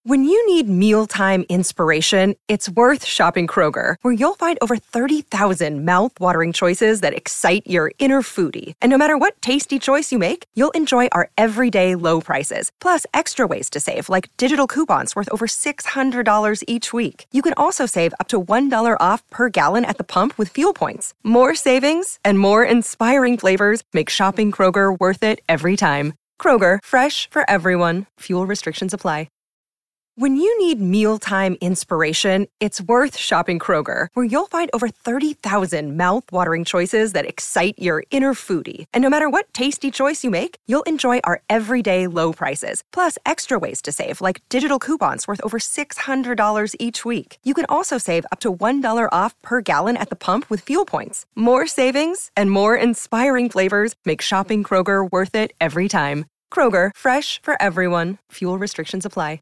When you need mealtime inspiration, it's worth shopping Kroger, where you'll find over 30,000 mouth-watering choices that excite your inner foodie. And no matter what tasty choice you make, you'll enjoy our everyday low prices, plus extra ways to save, like digital coupons worth over $600 each week. You can also save up to $1 off per gallon at the pump with fuel points. More savings and more inspiring flavors make shopping Kroger worth it every time. Kroger, fresh for everyone. Fuel restrictions apply. When you need mealtime inspiration, it's worth shopping Kroger, where you'll find over 30,000 mouth-watering choices that excite your inner foodie. And no matter what tasty choice you make, you'll enjoy our everyday low prices, plus extra ways to save, like digital coupons worth over $600 each week. You can also save up to $1 off per gallon at the pump with fuel points. More savings and more inspiring flavors make shopping Kroger worth it every time. Kroger, fresh for everyone. Fuel restrictions apply.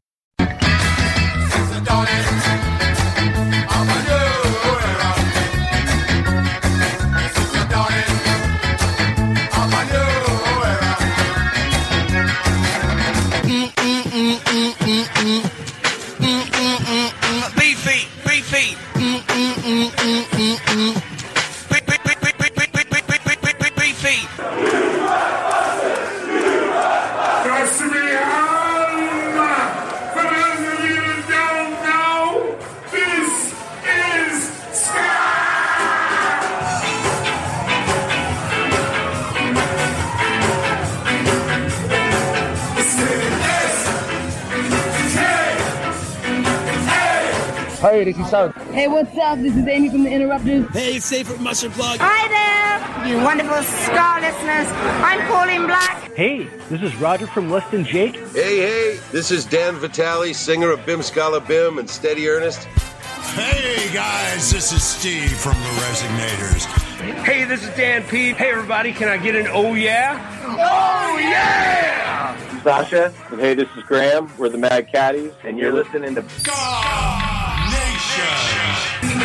Hey, this is Sam. Hey, what's up? This is Amy from The Interrupters. Hey, it's Safe from Mustard Plug. Hi there, you wonderful Star listeners. I'm Pauline Black. Hey, this is Roger from Less Than Jake. Hey, this is Dan Vitale, singer of Bim Scala Bim and Steady Ernest. Hey, guys, this is Steve from The Resignators. Hey, this is Dan P. Hey, everybody, can I get an oh yeah? Oh yeah! Sasha, and hey, this is Graham. We're the Mad Caddies, and you're listening to God Nation.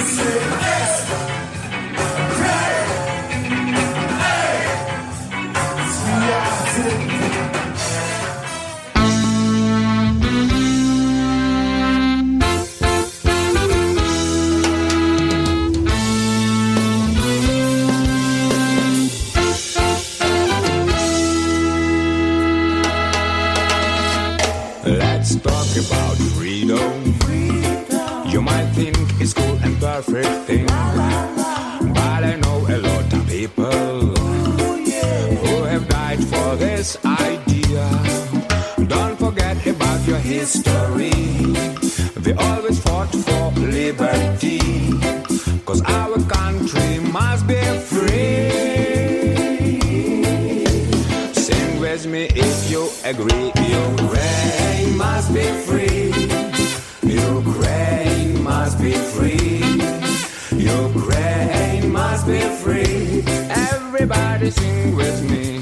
Let's talk about freedom. You might think it's cool and perfect thing, but I know a lot of people who have died for this idea. Don't forget about your history. We always fought for liberty, 'cause our country must be free. Sing with me if you agree. Ukraine must be free. Ukraine must be free. Ukraine must be free. Everybody sing with me.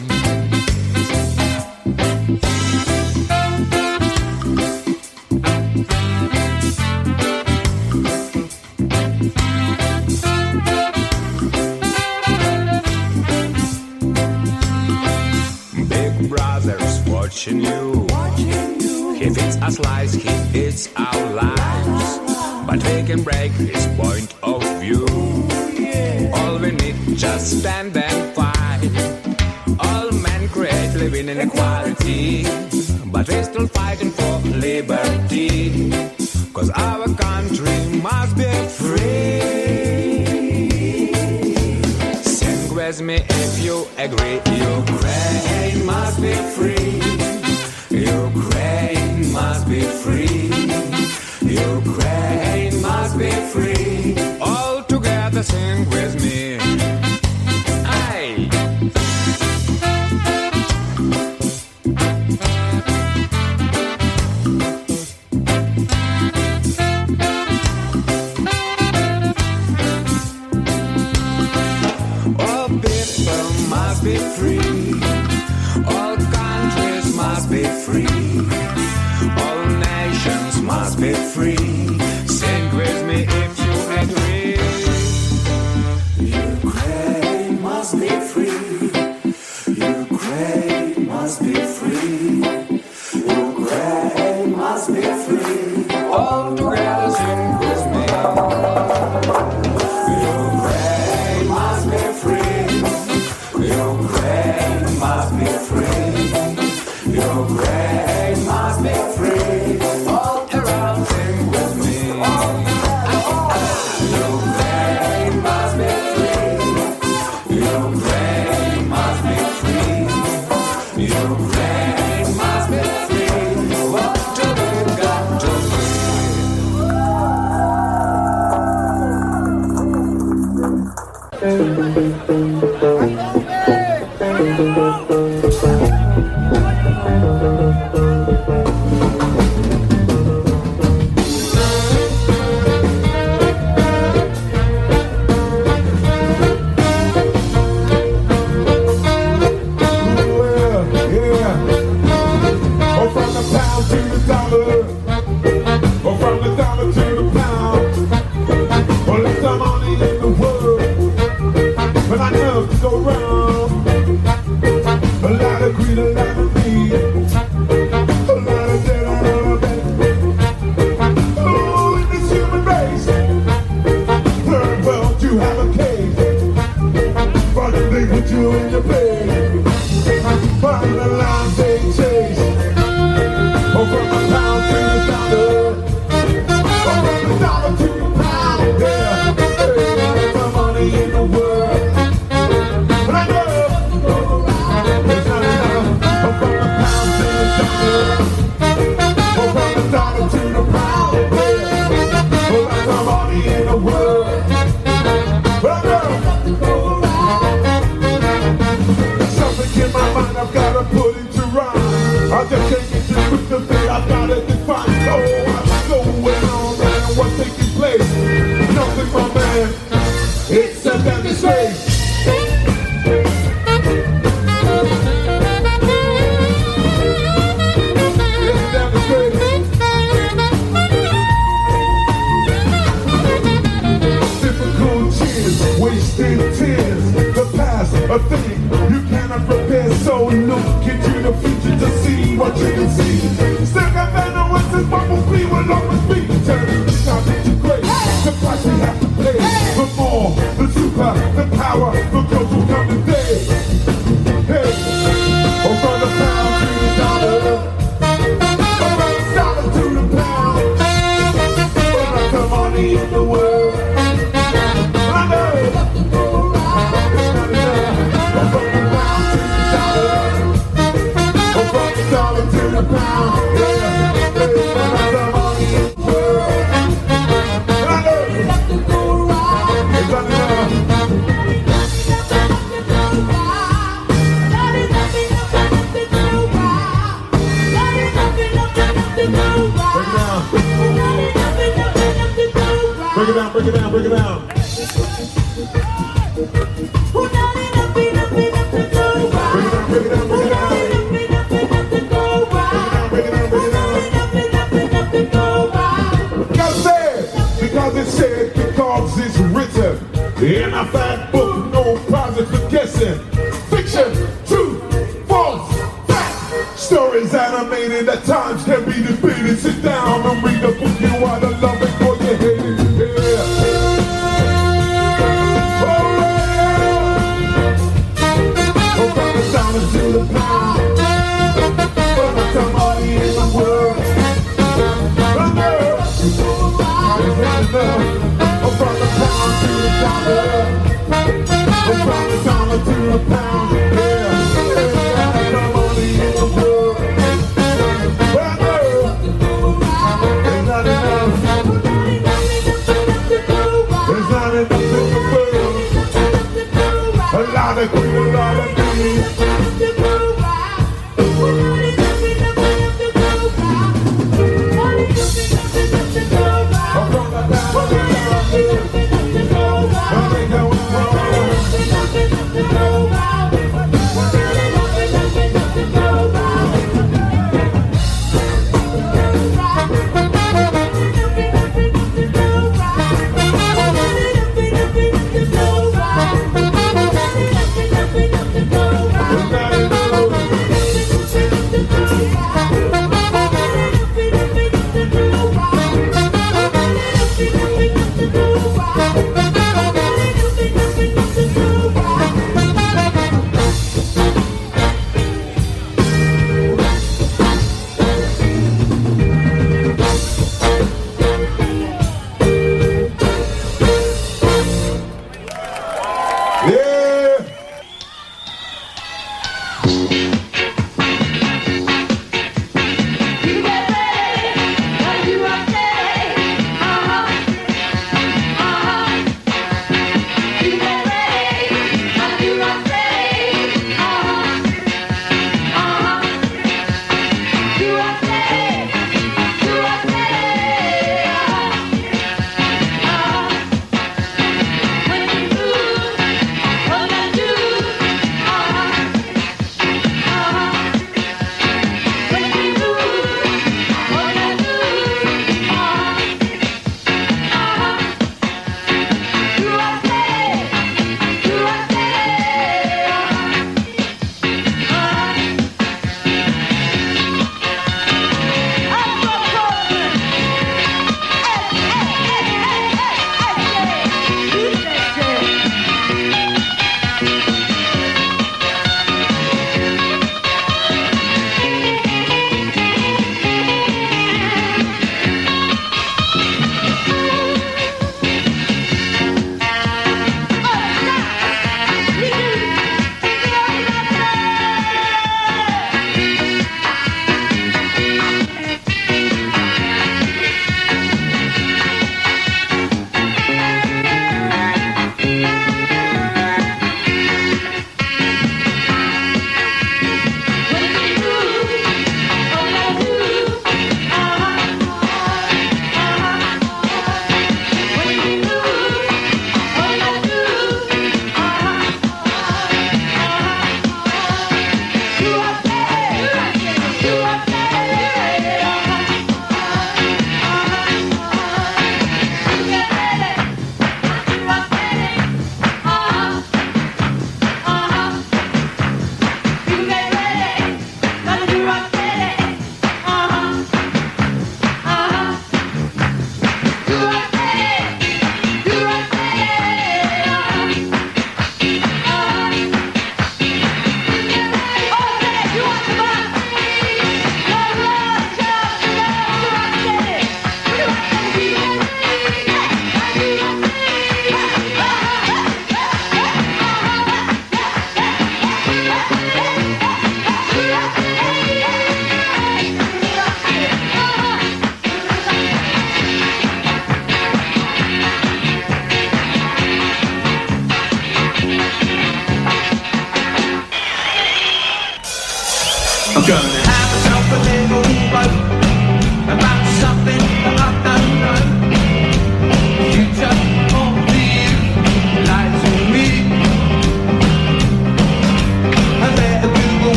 Big brother's watching you. He feeds us lies, he eats our lives. But we can break his point of view. All we need, just stand and fight. All men create living inequality, but we're still fighting for liberty. 'Cause our country must be free. Sing with me if you agree. Ukraine must be free. Ukraine must be free. Ukraine must be free. All together sing with me. Aye. All people must be free. All countries must be free. All nations must be free. Sing with me if you agree. Ukraine must be free. Ukraine must be free. Ukraine must be free. free. All together sing with me. Ukraine must be free. Ukraine must be free. Ukraine must be free. All around sing with me. Ukraine must be free. Ukraine must be free. Ukraine must be free. What do we got to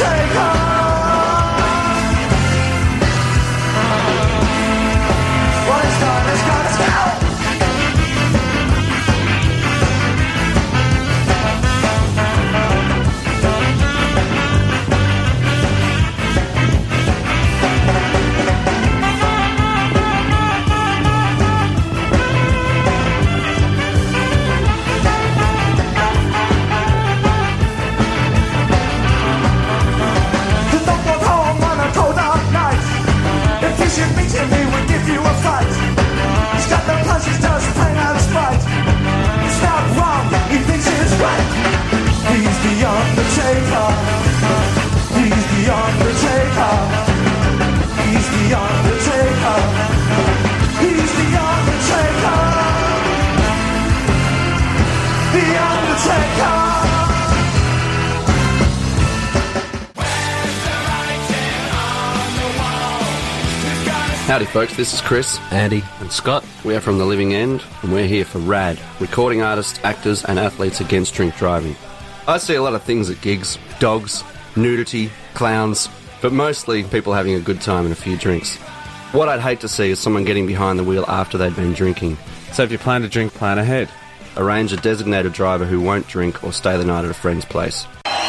Howdy folks, this is Chris, Andy and Scott. We are from The Living End and we're here for RAD, recording artists, actors and athletes against drink driving. I see a lot of things at gigs, dogs, nudity, clowns, but mostly people having a good time and a few drinks. What I'd hate to see is someone getting behind the wheel after they'd been drinking. So if you plan to drink, plan ahead. Arrange a designated driver who won't drink or stay the night at a friend's place.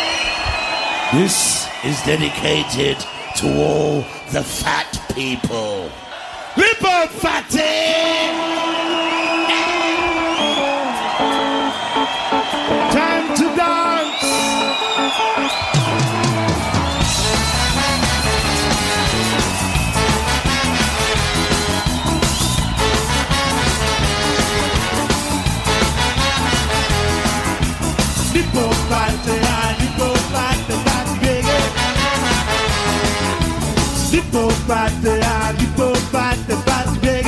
This is dedicated to all the fat people. Lip up, fatty! Time to dance! Lip up, fatty, lip up, fatty, fatty, baby. Lip up, fatty, lip up, fatty, fatty, baby.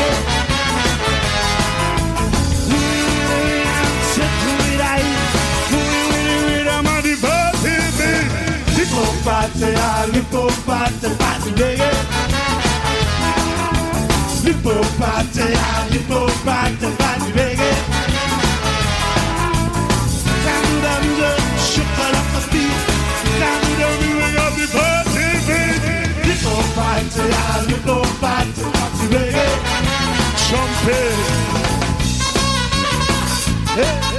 Lipo party, party, reggae. Lipo party, party, reggae. Time to the music, shuffle up the beat. Time to the music of the party, baby. Lipo party, party, reggae. Trumpet. Hey, hey.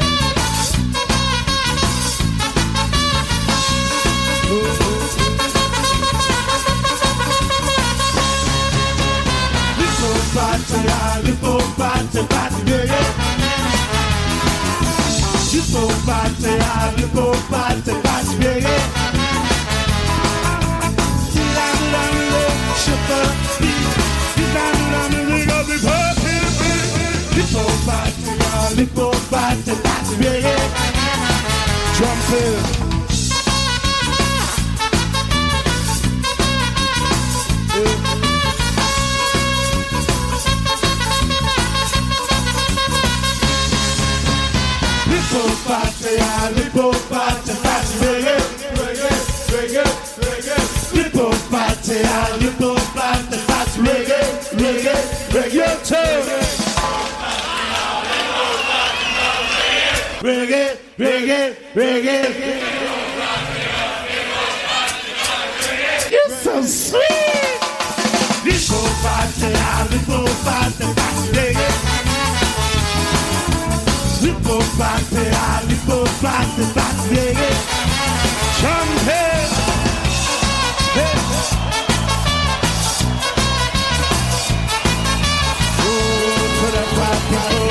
Lipo party, party, reggae. Lipo party, party, reggae. Shuffle beat, music of the party. Lipo party, party, reggae. Trumpet. Lipo party, party, reggae, reggae, reggae, reggae. Lipo party, party, reggae, reggae, reggae, turn. Reggae, reggae, reggae. You're so sweet. Lipo party, party, reggae. Lipo party, reggae. Trumpet. Hey. Oh, put up my people.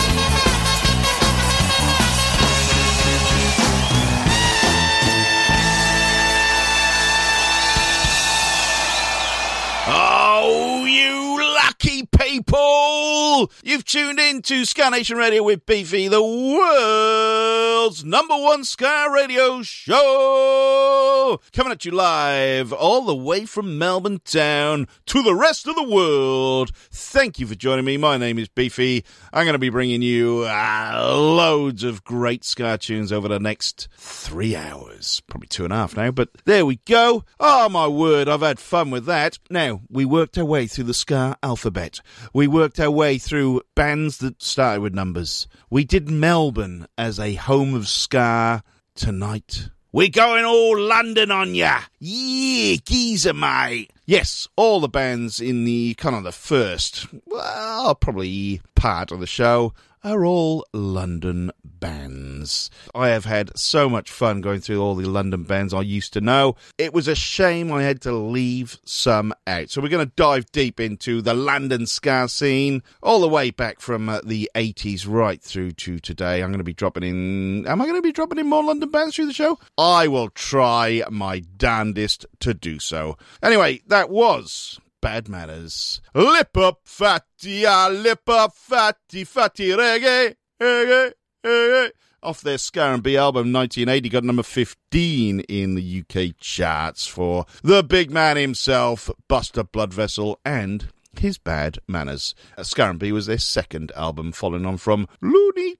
Oh, you lucky people! You've tuned in to Ska Nation Radio with Beefy, the world's #1 ska radio show! Coming at you live all the way from Melbourne town to the rest of the world. Thank you for joining me. My name is Beefy. I'm going to be bringing you loads of great ska tunes over the next 3 hours. Probably 2.5 now, but there we go. Oh, my word, I've had fun with that. Now, we worked our way through the ska alphabet. We worked our way through bands that started with numbers. We did Melbourne as a home of ska. Tonight, We're going all London on ya. Yeah, geezer, mate. Yes, all the bands in the kind of the first, well, probably part of the show are all London bands. I have had so much fun going through all the London bands I used to know. It was a shame I had to leave some out. So we're going to dive deep into the London ska scene, all the way back from the 80s right through to today. I'm going to be dropping in... Am I going to be dropping in more London bands through the show? I will try my damnedest to do so. Anyway, that was... Bad Manners. Lip up, fatty, lip up, fatty, fatty, reggae, reggae, reggae. Off their Ska and B album 1980, got number 15 in the UK charts for the big man himself, Buster Bloodvessel, and his Bad Manners. Ska and B was their second album, following on from Looney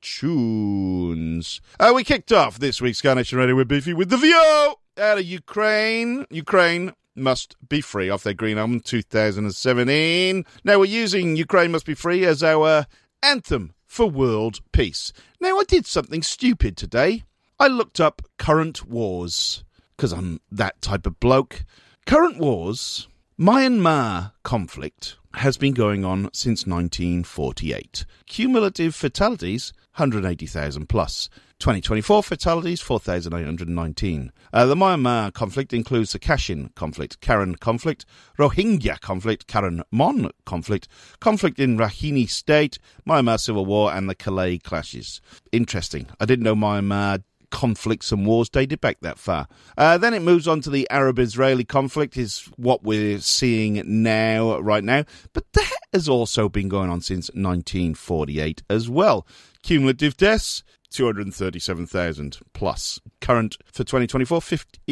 Tunes. We kicked off this week's Ska Nation Radio with Beefy with the VO out of Ukraine. Ukraine Must Be Free off their Green album 2017. Now we're using Ukraine Must Be Free as our anthem for world peace. Now I did something stupid today. I looked up current wars, because I'm that type of bloke. Current wars, Myanmar conflict has been going on since 1948. Cumulative fatalities, 180,000 plus. 2024 fatalities, 4,819. The Myanmar conflict includes the Kachin conflict, Karen conflict, Rohingya conflict, Karen Mon conflict, conflict in Rakhine State, Myanmar civil war, and the Calais clashes. Interesting. I didn't know Myanmar conflicts and wars dated back that far. Then it moves on to the Arab-Israeli conflict, is what we're seeing now, right now. But that has also been going on since 1948 as well. Cumulative deaths, 237,000 plus. Current for 2024,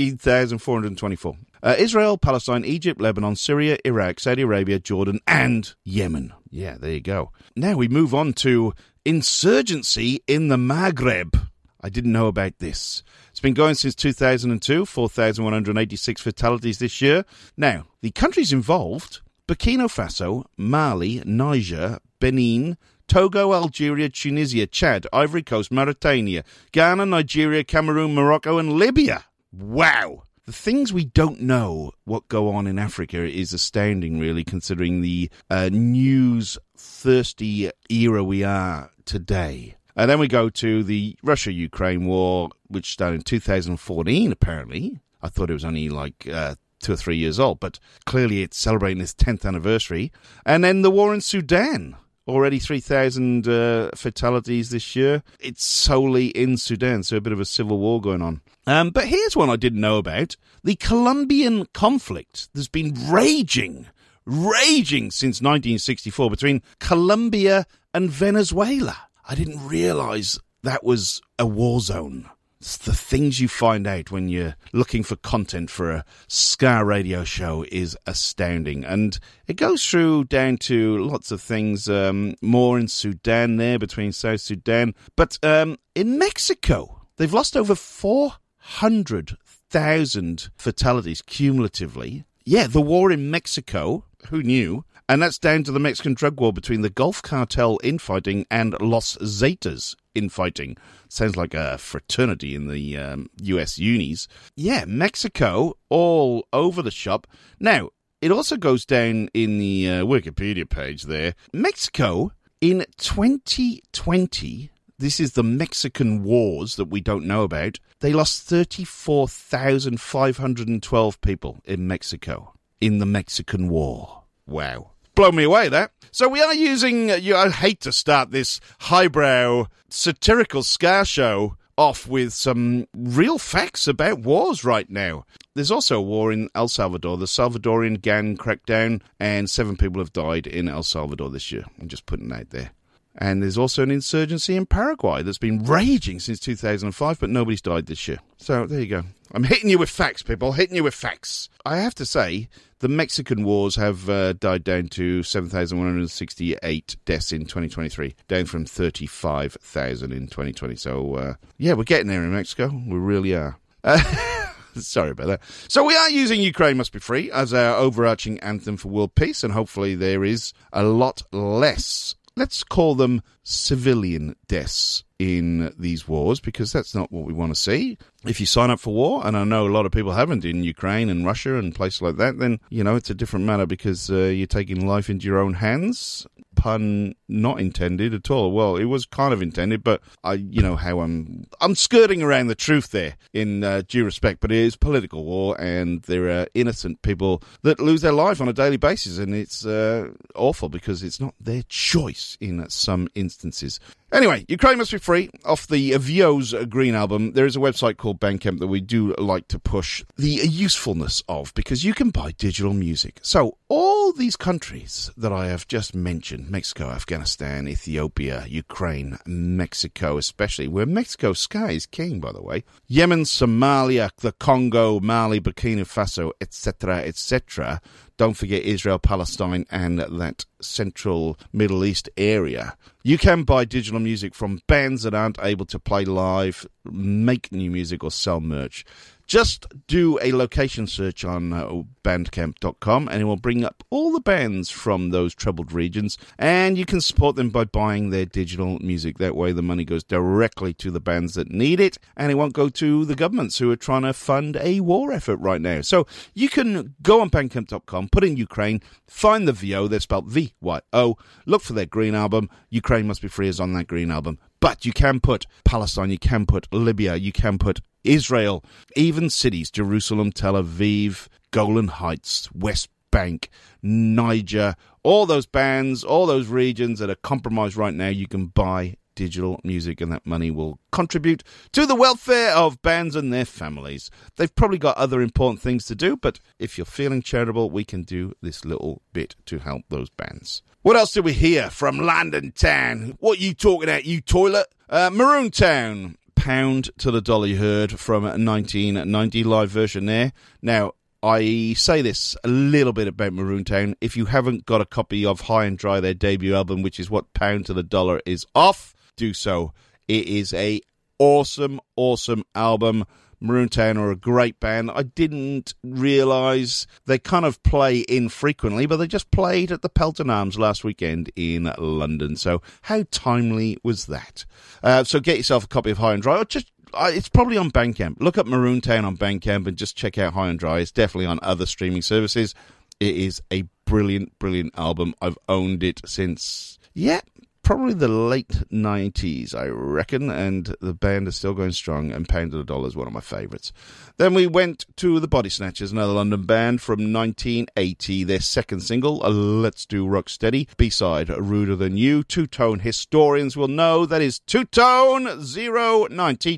15,424. Israel, Palestine, Egypt, Lebanon, Syria, Iraq, Saudi Arabia, Jordan, and Yemen. Yeah, there you go. Now we move on to insurgency in the Maghreb. I didn't know about this. It's been going since 2002, 4,186 fatalities this year. Now, the countries involved, Burkina Faso, Mali, Niger, Benin, Togo, Algeria, Tunisia, Chad, Ivory Coast, Mauritania, Ghana, Nigeria, Cameroon, Morocco, and Libya. Wow! The things we don't know what go on in Africa is astounding, really, considering the news-thirsty era we are today. And then we go to the Russia-Ukraine war, which started in 2014, apparently. I thought it was only like 2 or 3 years old, but clearly it's celebrating its 10th anniversary. And then the war in Sudan. Already 3,000 fatalities this year. It's solely in Sudan, so a bit of a civil war going on. But here's one I didn't know about. The Colombian conflict. There's been raging since 1964 between Colombia and Venezuela. I didn't realise that was a war zone. It's the things you find out when you're looking for content for a ska radio show is astounding. And it goes through down to lots of things, more in Sudan there, between South Sudan. But in Mexico, they've lost over 400,000 fatalities cumulatively. Yeah, the war in Mexico, who knew? And that's down to the Mexican drug war between the Gulf Cartel infighting and Los Zetas infighting. Sounds like a fraternity in the US unis. Yeah, Mexico all over the shop. Now, it also goes down in the Wikipedia page there. Mexico, in 2020, this is the Mexican wars that we don't know about, they lost 34,512 people in Mexico in the Mexican war. Wow. Blow me away, that. So we are using, I hate to start this highbrow satirical ska show off with some real facts about wars right now. There's also a war in El Salvador. The Salvadorian gang cracked down and 7 people have died in El Salvador this year. I'm just putting that out there. And there's also an insurgency in Paraguay that's been raging since 2005, but nobody's died this year. So there you go. I'm hitting you with facts, people, hitting you with facts. I have to say, the Mexican wars have died down to 7,168 deaths in 2023, down from 35,000 in 2020. So, yeah, we're getting there in Mexico. We really are. Sorry about that. So we are using Ukraine Must Be Free as our overarching anthem for world peace, and hopefully there is a lot less let's call them civilian deaths in these wars, because that's not what we want to see. If you sign up for war, and I know a lot of people haven't in Ukraine and Russia and places like that, then, it's a different matter, because you're taking life into your own hands. Pun not intended at all. Well, it was kind of intended, but how I'm skirting around the truth there in due respect, but it is political war, and there are innocent people that lose their life on a daily basis, and it's awful because it's not their choice in some instances. Anyway, Ukraine Must Be Free, off the Vio's Green album. There is a website called Bandcamp that we do like to push the usefulness of, because you can buy digital music. So all these countries that I have just mentioned, Mexico, Afghanistan, Ethiopia, Ukraine, Mexico especially, where Mexico ska is king, by the way, Yemen, Somalia, the Congo, Mali, Burkina Faso, etc., etc., don't forget Israel, Palestine, and that central Middle East area. You can buy digital music from bands that aren't able to play live, make new music, or sell merch. Just do a location search on bandcamp.com and it will bring up all the bands from those troubled regions, and you can support them by buying their digital music. That way the money goes directly to the bands that need it, and it won't go to the governments who are trying to fund a war effort right now. So you can go on bandcamp.com, put in Ukraine, find the VO, they're spelled VYO, look for their Green album. Ukraine Must Be Free is on that Green album. But you can put Palestine, you can put Libya, you can put Israel, even cities, Jerusalem, Tel Aviv, Golan Heights, West Bank, Niger, all those bands, all those regions that are compromised right now, you can buy digital music, and that money will contribute to the welfare of bands and their families. They've probably got other important things to do, but if you're feeling charitable, we can do this little bit to help those bands. What else did we hear from London Town? What you talking at, you toilet? Maroon Town, Pound to the Dollar, you heard from 1990, live version there. Now, I say this a little bit about Maroon Town. If you haven't got a copy of High and Dry, their debut album, which is what Pound to the Dollar is off, do so. It is a awesome album. Maroon Town are a great band. I didn't realise they kind of play infrequently, but they just played at the Pelton Arms last weekend in London. So how timely was that? So get yourself a copy of High and Dry, or just it's probably on Bandcamp. Look up Maroon Town on Bandcamp and just check out High and Dry. It's definitely on other streaming services. It is a brilliant album. I've owned it since, probably the late 90s, I reckon, and the band is still going strong, and Pound to the Dollar is one of my favourites. Then we went to the Body Snatchers, another London band from 1980, their second single, Let's Do Rocksteady, B-side, Ruder Than You. Two-Tone historians will know that is Two-Tone 09,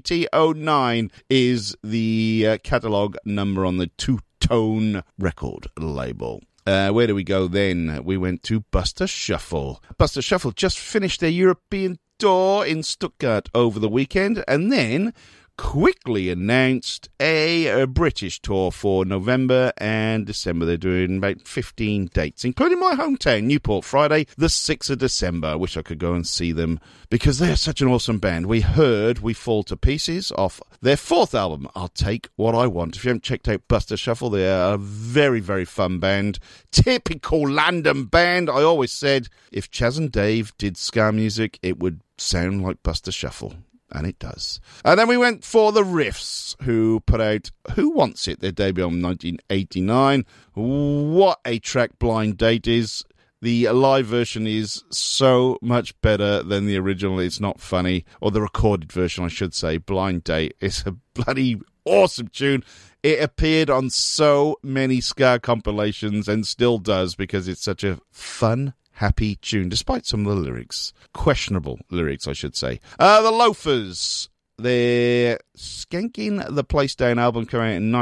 TT09 is the catalogue number on the Two-Tone record label. Where do we go then? We went to Buster Shuffle. Buster Shuffle just finished their European tour in Stuttgart over the weekend, and then quickly announced a British tour for November and December. They're doing about 15 dates, including my hometown, Newport, Friday, the 6th of December. I wish I could go and see them because they're such an awesome band. We heard We Fall to Pieces off their fourth album, I'll Take What I Want. If you haven't checked out Buster Shuffle, they're a very, very fun band. Typical London band. I always said if Chaz and Dave did ska music, it would sound like Buster Shuffle. And it does. And then we went for the Riffs, who put out Who Wants It, their debut album in 1989. What a track Blind Date is. The live version is so much better than the original. It's not funny. Or the recorded version, I should say. Blind Date is a bloody awesome tune. It appeared on so many ska compilations and still does because it's such a fun, happy tune, despite some of the lyrics. Questionable lyrics, I should say. The Loafers. Their Skanking the Place Down album came out in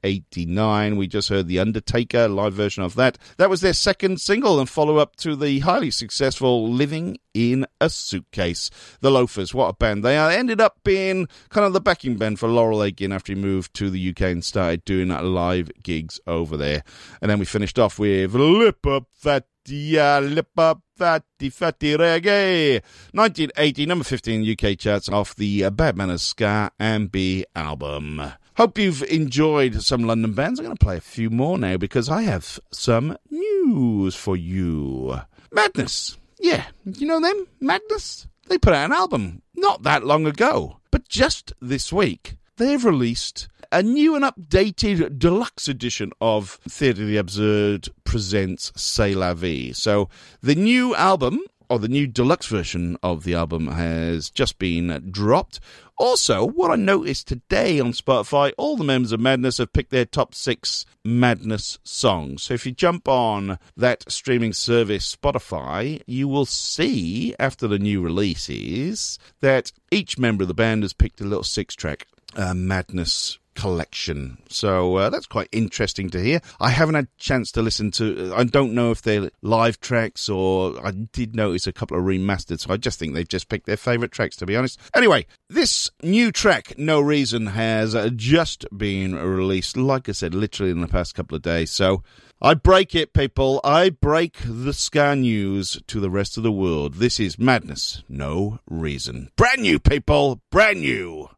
1989. We just heard The Undertaker, live version of that. That was their second single and follow-up to the highly successful Living in a Suitcase. The Loafers, what a band they are. They ended up being kind of the backing band for Laurel Aitken after he moved to the UK and started doing live gigs over there. And then we finished off with Lip Up Fatty, Lip Up Fatty Reggae. 1980, number 15 UK charts off the Bad Manners Ska and B album. Hope you've enjoyed some London bands. I'm going to play a few more now because I have some news for you. Madness Yeah, you know them? Madness? They put out an album not that long ago. But just this week, they've released a new and updated deluxe edition of Theatre of the Absurd presents C'est la Vie. So the new album, or the new deluxe version of the album, has just been dropped. Also, what I noticed today on Spotify, all the members of Madness have picked their top 6 Madness songs. So if you jump on that streaming service, Spotify, you will see, after the new releases, that each member of the band has picked a little 6-track Madness collection. So that's quite interesting to hear. I haven't had a chance to listen to, I don't know if they're live tracks, or I did notice a couple of remastered, so I just think they've just picked their favourite tracks, to be honest. Anyway, this new track, No Reason, has just been released, like I said, literally in the past couple of days. So I break it, people. I break the ska news to the rest of the world. This is Madness, No Reason. Brand new, people. Brand new.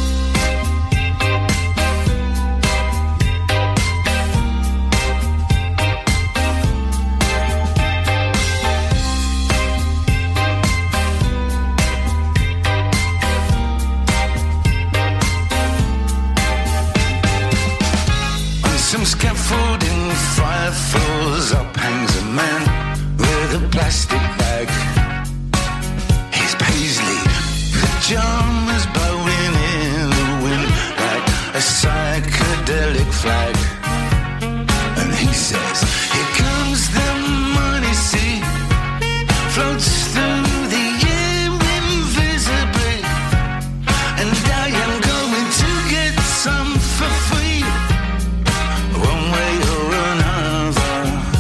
Some scaffolding, 5 floors up hangs a man with a plastic bag. He's Paisley, pajamas blowing in the wind like a psychedelic flag. And he says, here comes the money, see, floats through the air invisibly, and I am going to get some for free. One way or another.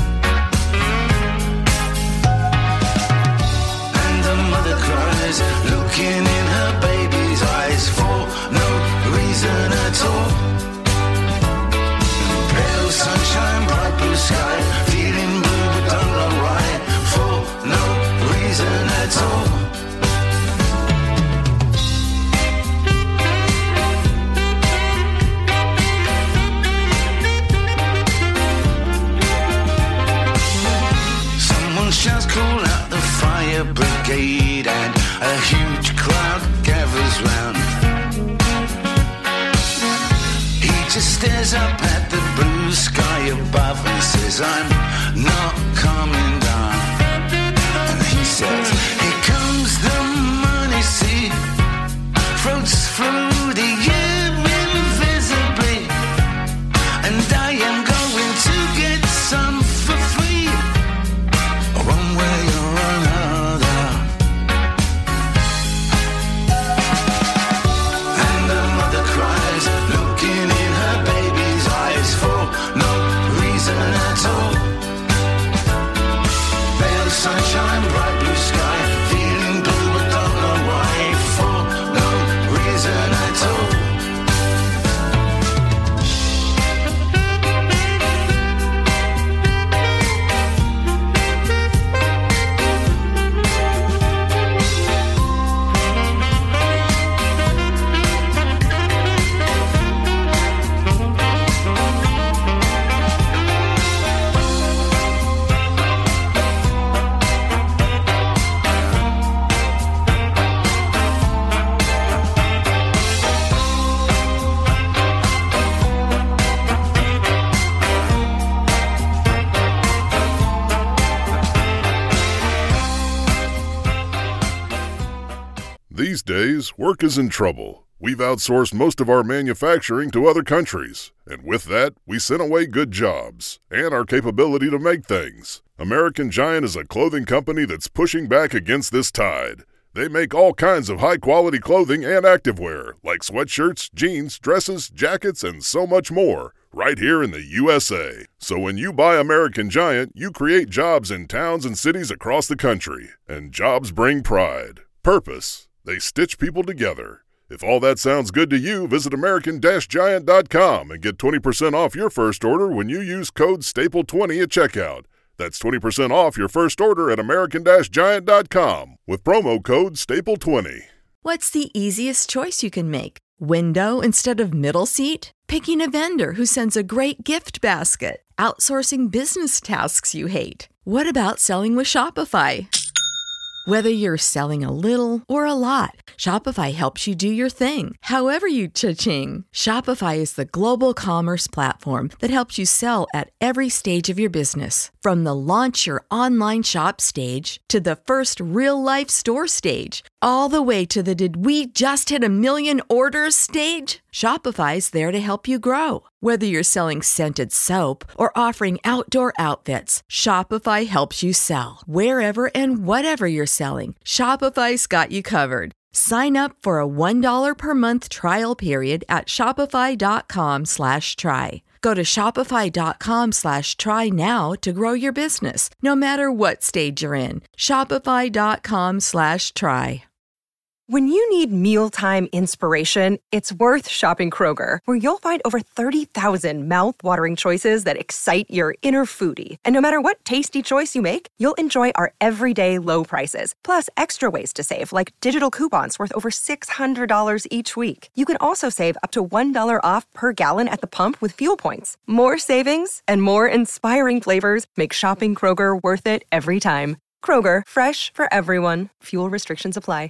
And the mother cries, looking in her baby's eyes for no reason at all. Pale sunshine, bright blue sky, feeling blue but don't know why, for no reason at all. Shouts call out the fire brigade, and a huge crowd gathers round. He just stares up at the blue sky above and says, I'm not coming down. And he says, here comes the money, see, floats through the air invisibly, and I am going to get some for free. One way or another. And the mother cries, looking in her baby's eyes for no reason at all. Pale sunshine, bright blue sky, feeling blue but don't know why, for no reason at all. These days, work is in trouble. We've outsourced most of our manufacturing to other countries, and with that, we sent away good jobs and our capability to make things. American Giant is a clothing company that's pushing back against this tide. They make all kinds of high-quality clothing and activewear, like sweatshirts, jeans, dresses, jackets, and so much more, right here in the USA. So when you buy American Giant, you create jobs in towns and cities across the country. And jobs bring pride, purpose. They stitch people together. If all that sounds good to you, visit American-Giant.com and get 20% off your first order when you use code STAPLE20 at checkout. That's 20% off your first order at American-Giant.com with promo code STAPLE20. What's the easiest choice you can make? Window instead of middle seat? Picking a vendor who sends a great gift basket? Outsourcing business tasks you hate? What about selling with Shopify? Whether you're selling a little or a lot, Shopify helps you do your thing, however you cha-ching. Shopify is the global commerce platform that helps you sell at every stage of your business. From the launch your online shop stage to the first real-life store stage, all the way to the did we just hit 1 million orders stage. Shopify's there to help you grow. Whether you're selling scented soap or offering outdoor outfits, Shopify helps you sell. Wherever and whatever you're selling, Shopify's got you covered. Sign up for a $1 per month trial period at shopify.com/try. Go to shopify.com/try now to grow your business, no matter what stage you're in. Shopify.com/try. When you need mealtime inspiration, it's worth shopping Kroger, where you'll find over 30,000 mouth-watering choices that excite your inner foodie. And no matter what tasty choice you make, you'll enjoy our everyday low prices, plus extra ways to save, like digital coupons worth over $600 each week. You can also save up to $1 off per gallon at the pump with fuel points. More savings and more inspiring flavors make shopping Kroger worth it every time. Kroger, fresh for everyone. Fuel restrictions apply.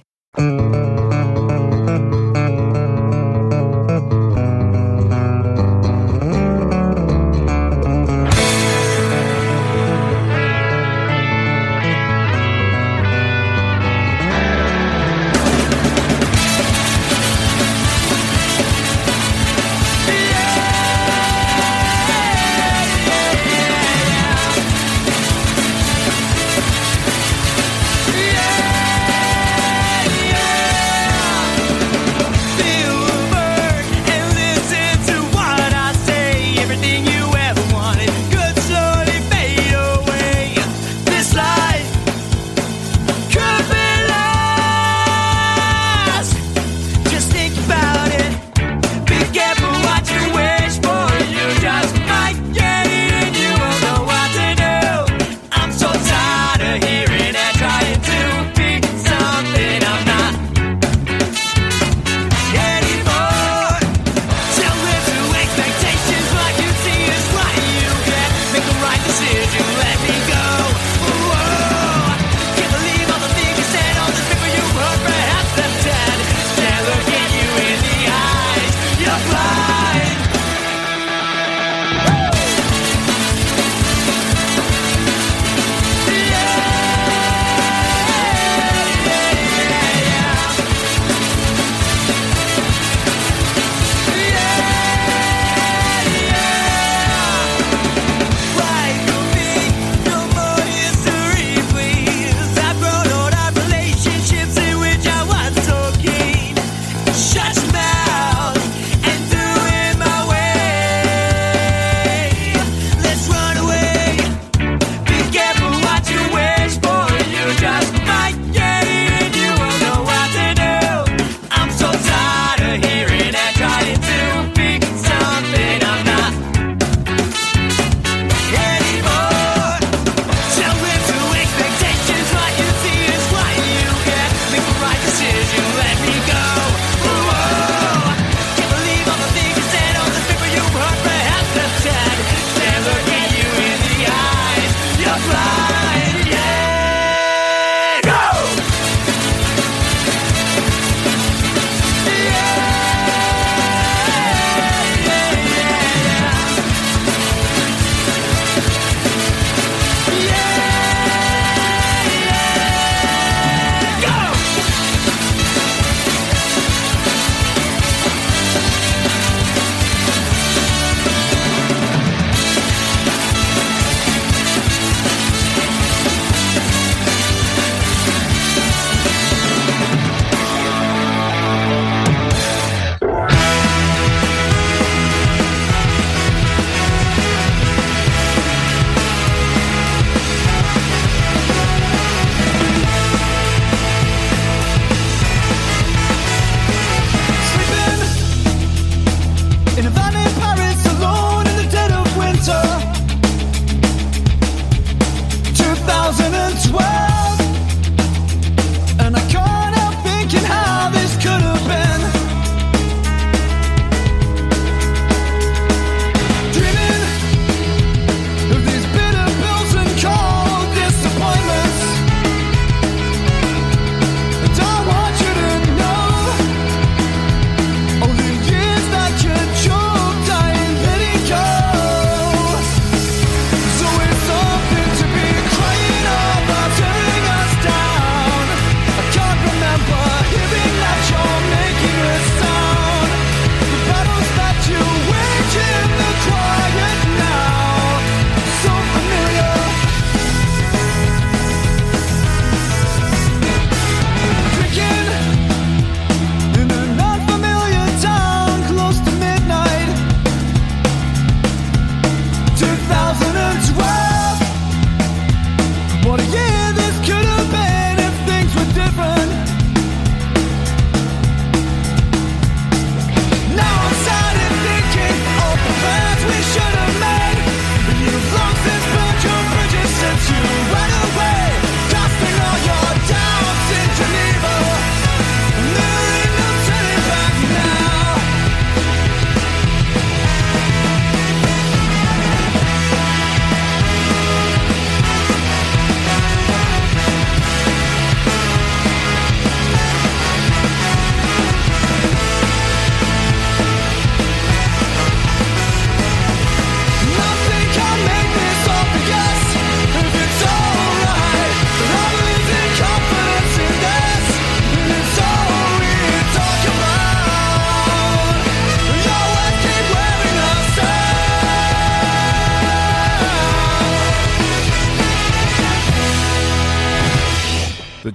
The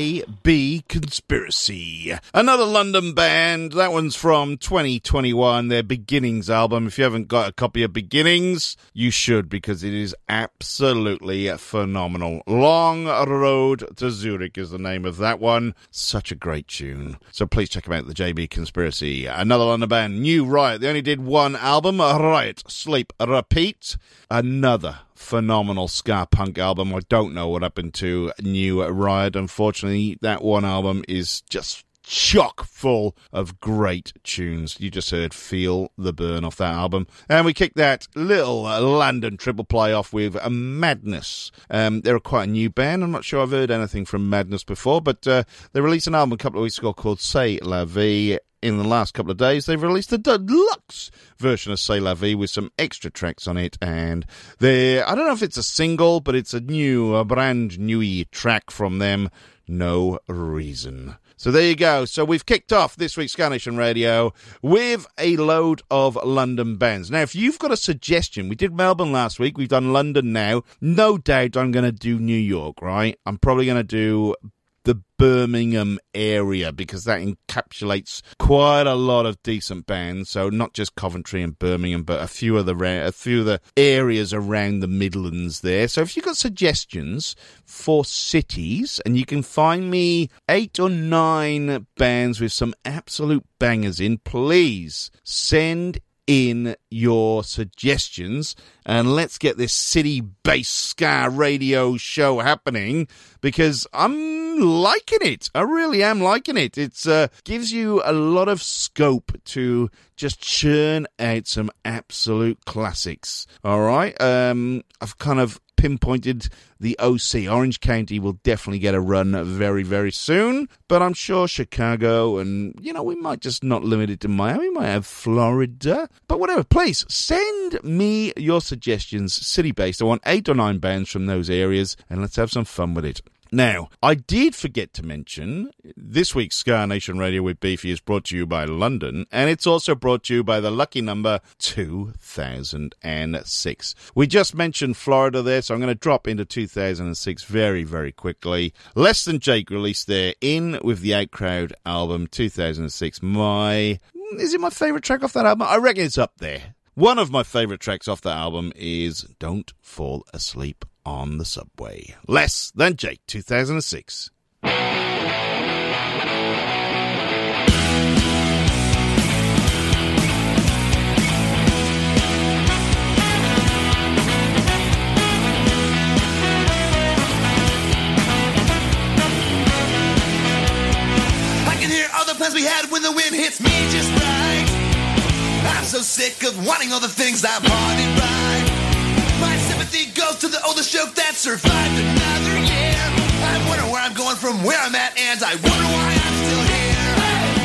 JB Conspiracy. Another London band. That one's from 2021, their Beginnings album. If you haven't got a copy of Beginnings, you should, because it is absolutely phenomenal. Long Road to Zurich is the name of that one. Such a great tune. So please check them out, the JB Conspiracy. Another London band, New Riot. They only did one album, Riot, Sleep, Repeat. Another phenomenal ska punk album. I don't know what happened to New Riot. Unfortunately, that one album is just chock full of great tunes. You just heard Feel the Burn off that album. And we kicked that little London triple play off with Madness. They're quite a new band. I'm not sure I've heard anything from Madness before, but they released an album a couple of weeks ago called C'est La Vie. In the last couple of days, they've released a deluxe version of C'est La Vie with some extra tracks on it, and I don't know if it's a single, but it's a brand new track from them, No Reason. So there you go. So we've kicked off this week's Ska Nation Radio with a load of London bands. Now, if you've got a suggestion, we did Melbourne last week, we've done London now. No doubt I'm going to do New York, right? I'm probably going to do the Birmingham area, because that encapsulates quite a lot of decent bands. So not just Coventry and Birmingham, but a few of the areas around the Midlands there. So if you've got suggestions for cities, and you can find me 8 or 9 bands with some absolute bangers in, please send in your suggestions, and let's get this city-based ska radio show happening, because I'm liking it. I really am liking it. It gives you a lot of scope to just churn out some absolute classics. All right? I've kind of pinpointed the OC. Orange County will definitely get a run very, very soon, but I'm sure Chicago, and, we might just not limit it to Miami, we might have Florida, but whatever. Please send me your suggestions, city-based. I want 8 or 9 bands from those areas, and let's have some fun with it. Now, I did forget to mention, this week's Ska Nation Radio with Beefy is brought to you by London, and it's also brought to you by the lucky number 2006. We just mentioned Florida there, so I'm going to drop into 2006 very, very quickly. Less Than Jake released their In With The Outcrowd album, 2006. Is it my favourite track off that album? I reckon it's up there. One of my favourite tracks off that album is Don't Fall Asleep on the Subway. Less Than Jake, 2006. I can hear all the plans we had when the wind hits me just right. I'm so sick of wanting all the things I wanted right. My sympathy goes to the oldest joke that survived another year. I wonder where I'm going from where I'm at, and I wonder why I'm still here.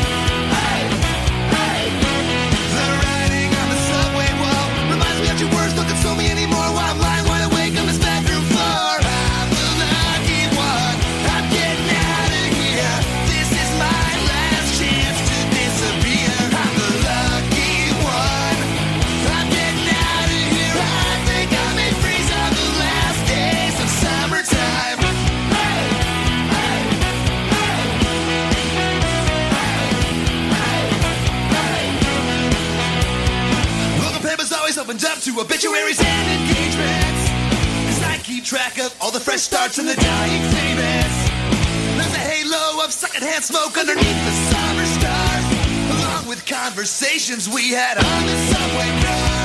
The writing on the subway wall reminds me of your words. Don't console me anymore while I'm lying wide awake on this bathroom floor. I'm the lucky one. I'm getting out of here. This is my last chance to disappear. I'm the lucky one. I'm getting out of here. I think I may freeze on the last days of summertime. Local papers always opened up to obituaries and engagements, 'cause I keep track of all the fresh starts and the dying famous. There's a halo of secondhand smoke underneath the summer stars, along with conversations we had on the subway car.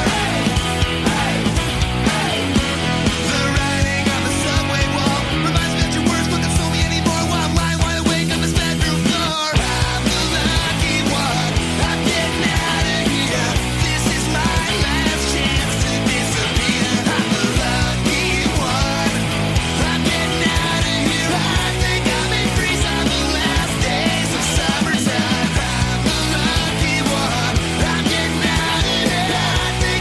The writing on the subway wall reminds me that your words don't console me anymore while I'm lying wide awake on this bedroom floor. I'm the lucky one. I'm getting out of here. This is my last chance to disappear. I'm the lucky one. I'm getting out of here. I think I may freeze on the last days of summertime. I'm the lucky one. I'm getting out of here. I think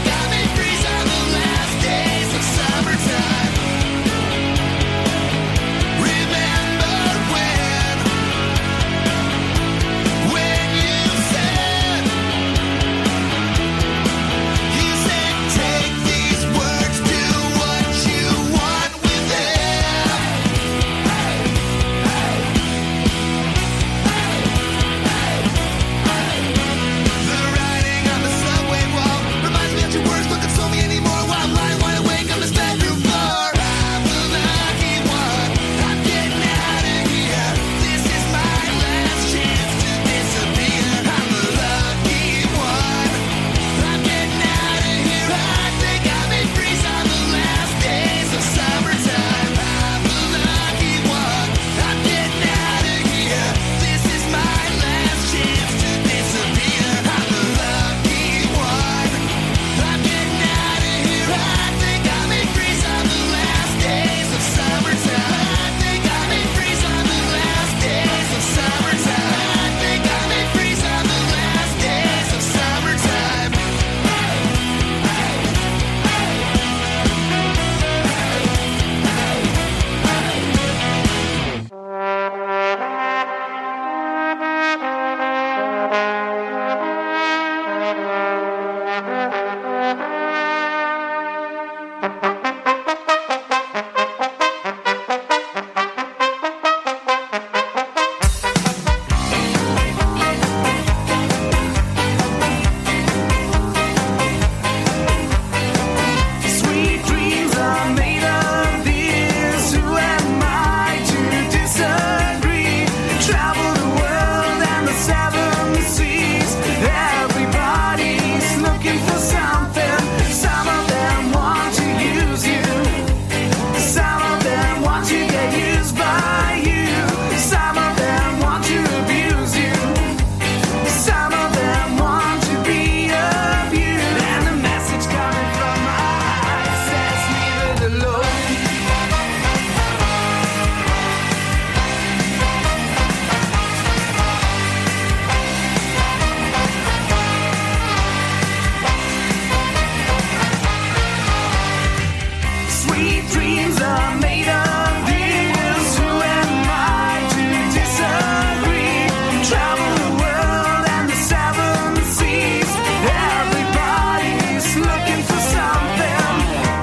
dreams are made of this. Who am I to disagree? Travel the world and the seven seas. Everybody's looking for something.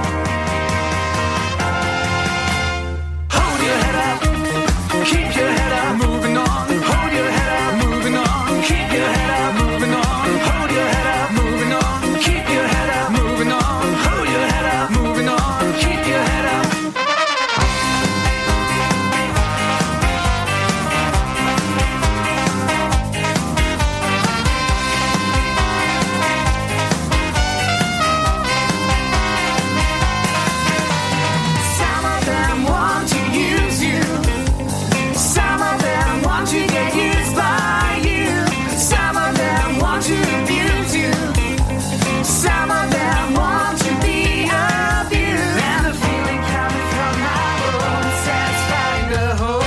Hold your head up, keep your head up, moving on. Hold your head up, moving on. Keep your head up, moving on. Hold your head up, moving on. Keep your head up, moving on. Hold your head up, moving on. Keep your head up. Some of them want to use you. Some of them want to get used by you. Some of them want to abuse you. Some of them want to be abused. And the feeling coming from my bones satisfying the hole.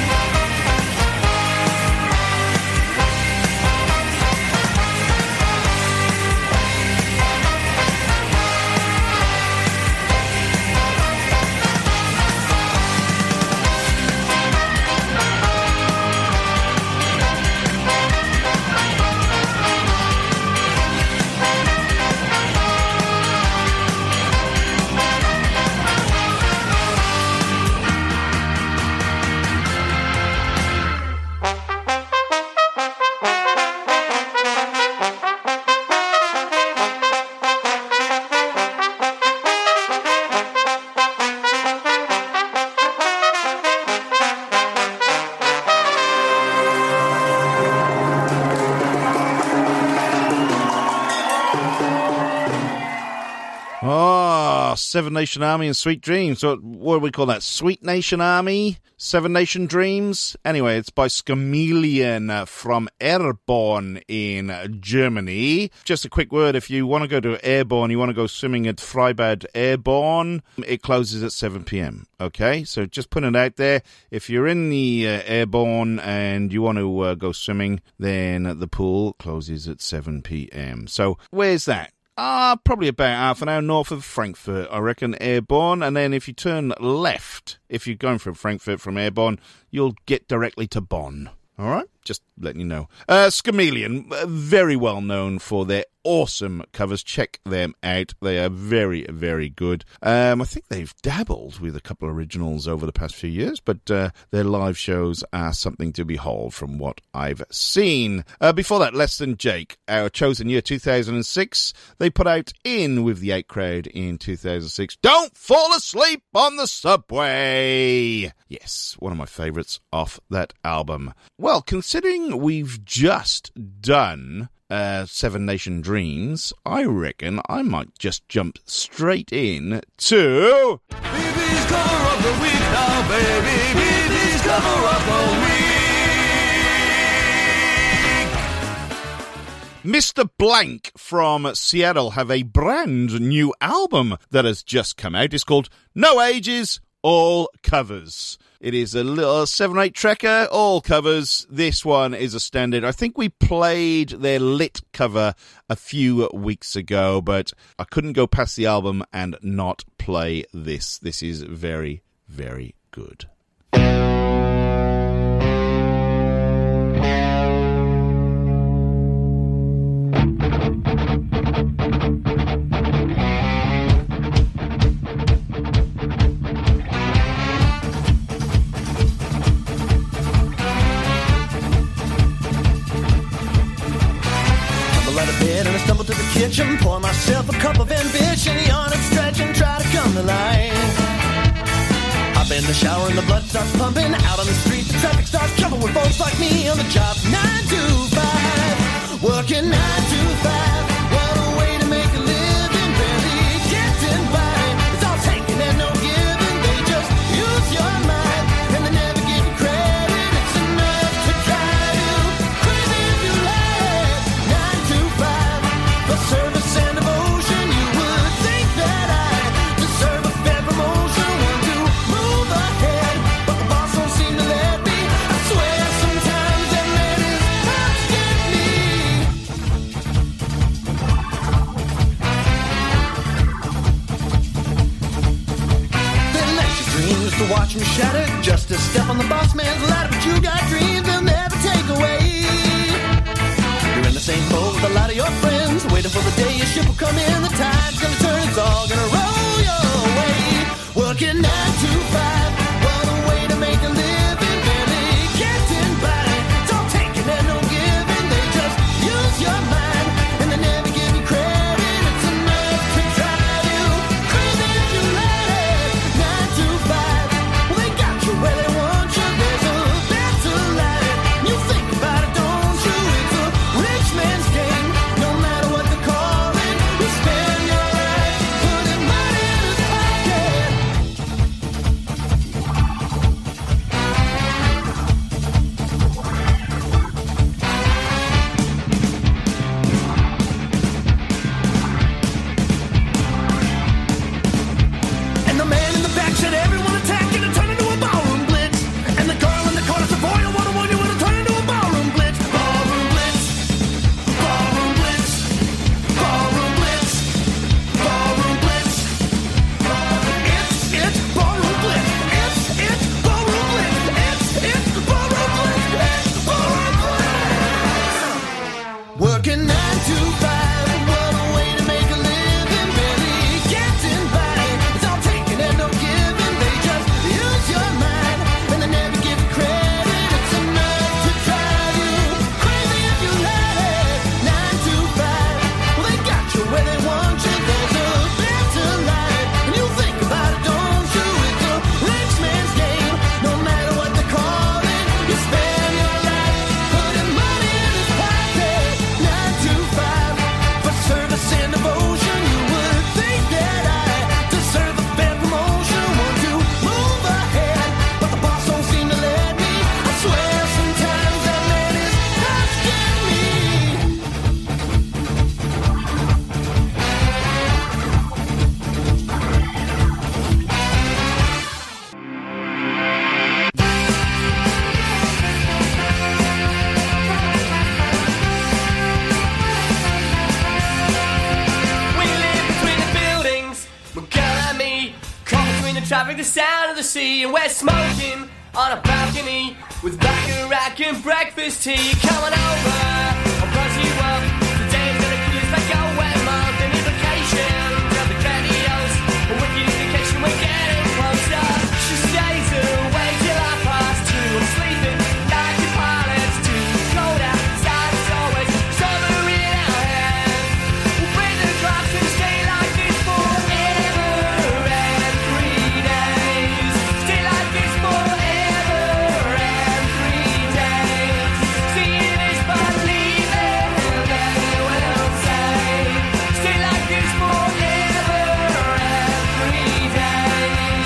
Seven Nation Army and Sweet Dreams. So what do we call that? Sweet Nation Army? Seven Nation Dreams? Anyway, it's by Scamelian from Airborne in Germany. Just a quick word, if you want to go to Airborne, you want to go swimming at Freibad Airborne, it closes at 7 p.m. Okay, so just putting it out there. If you're in the Airborne and you want to go swimming, then the pool closes at 7 p.m. So where's that? Probably about half an hour north of Frankfurt, I reckon, Airborne. And then if you turn left, if you're going from Frankfurt from Airborne, you'll get directly to Bonn. All right? Just letting you know. Scamelian, very well known for their awesome covers. Check them out. They are very, very good. I think they've dabbled with a couple of originals over the past few years, but their live shows are something to behold from what I've seen. Before that, Less Than Jake, our chosen year 2006. They put out In with the 8 Crowd in 2006. Don't Fall Asleep on the Subway. Yes, one of my favourites off that album. Well, considering we've just done Seven Nation Dreams, I reckon I might just jump straight in to BB's cover of the week now, baby. BB's cover of the week. Mr. Blank from Seattle have a brand new album that has just come out. It's called No Ages, All Covers. It is a little 7-8 tracker, all covers. This one is a standard. I think we played their Lit cover a few weeks ago, but I couldn't go past the album and not play this. This is very, very good. And I stumble to the kitchen, pour myself a cup of ambition, yawn and stretch and try to come to life. Hop in the shower and the blood starts pumping. Out on the street, the traffic starts jumping with folks like me on the job. 9 to 5, working 9 to 5. What a way to make a living, barely getting by. It's all taking and no giving. They just use your mind and they never give you credit. It's enough to drive you crazy if you let 9 to 5. For service and devotion, you would think that I deserve a fair promotion. Want to move ahead, but the boss won't seem to let me. I swear sometimes that man is not getting me. to watch them shatter, just to step on the boss man's ladder. But you got dreams they'll never take away. You're in the same boat with a lot of your friends, waiting for the day your ship will come in. The tide's gonna turn, it's all gonna roll your way. Working 9 to 5, what a way to make a living. Barely getting by, it's all taking and no giving. They just use your mind and they never give you credit. It's enough to drive you crazy if you let it. 9 to 5, well they got you where they want you. There's a better life, you think about it, don't you? It's a rich man's game, no matter what the calling. You spend your life putting money in his pocket. And the man in the back said everyone attack and it turned into a ballroom blitz. And the girl in the corner said, boy, I wanna warn you when it turned into a ballroom blitz. Ballroom blitz. Ballroom blitz. Ballroom blitz. Ballroom blitz. It's ballroom blitz. It's ballroom blitz. It's ballroom blitz. It's ballroom blitz. Working 9 to 5, what a way to make a living. Barely getting by, it's all taking and no giving. They just use your mind and they never give you credit. It's enough to drive you crazy if you let it. 9 to 5, well they got you where they want you. There's a better life, and you think about it, don't you? It's a rich man's game, no matter what they call it. You spend your life putting money in his pocket. 9 to 5, for service and devotion. You would think that I deserve a fair promotion. Want to move ahead, but the boss don't seem to let me. I swear sometimes that man is asking me. We live between the buildings, we're gonna meet. Caught between the traffic, the sound of the sea. And we're smoking on a balcony with baccarat and breakfast tea. Come on over, I'll buzz you up. Today's gonna cruise like a wet month. An invocation to the grandiose, a wicked indication we're getting closer. She stays away till 2:30. I'm sleeping like the pilots too. Cold outside as always, summer in our hands. We'll bring the drops and stay like this forever and 3 days. Stay like this forever and 3 days. Seeing is but leaving, and then we'll say, stay like this forever and 3 days.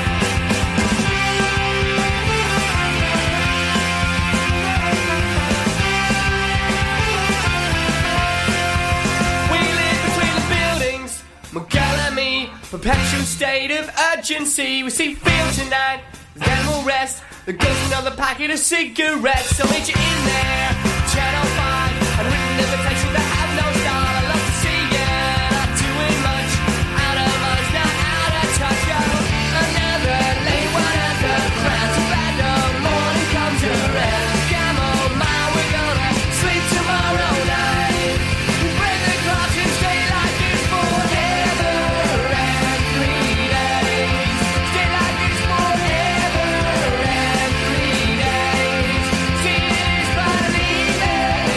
We live between the buildings, Mogalami, perpetual state of urgency. We see film tonight, then we'll rest. The ghost another packet of cigarettes. I'll meet you in there, Channel 5, and written invitations that have no style. I love to see you, not doing much. Out of mind, not out of touch. Yo, another late one at the ground. Too bad the morning comes around. Come on, man, we're gonna sleep tomorrow night. Break the clock and stay like this forever and 3 days. Stay like this forever and 3 days. See it is but leaving,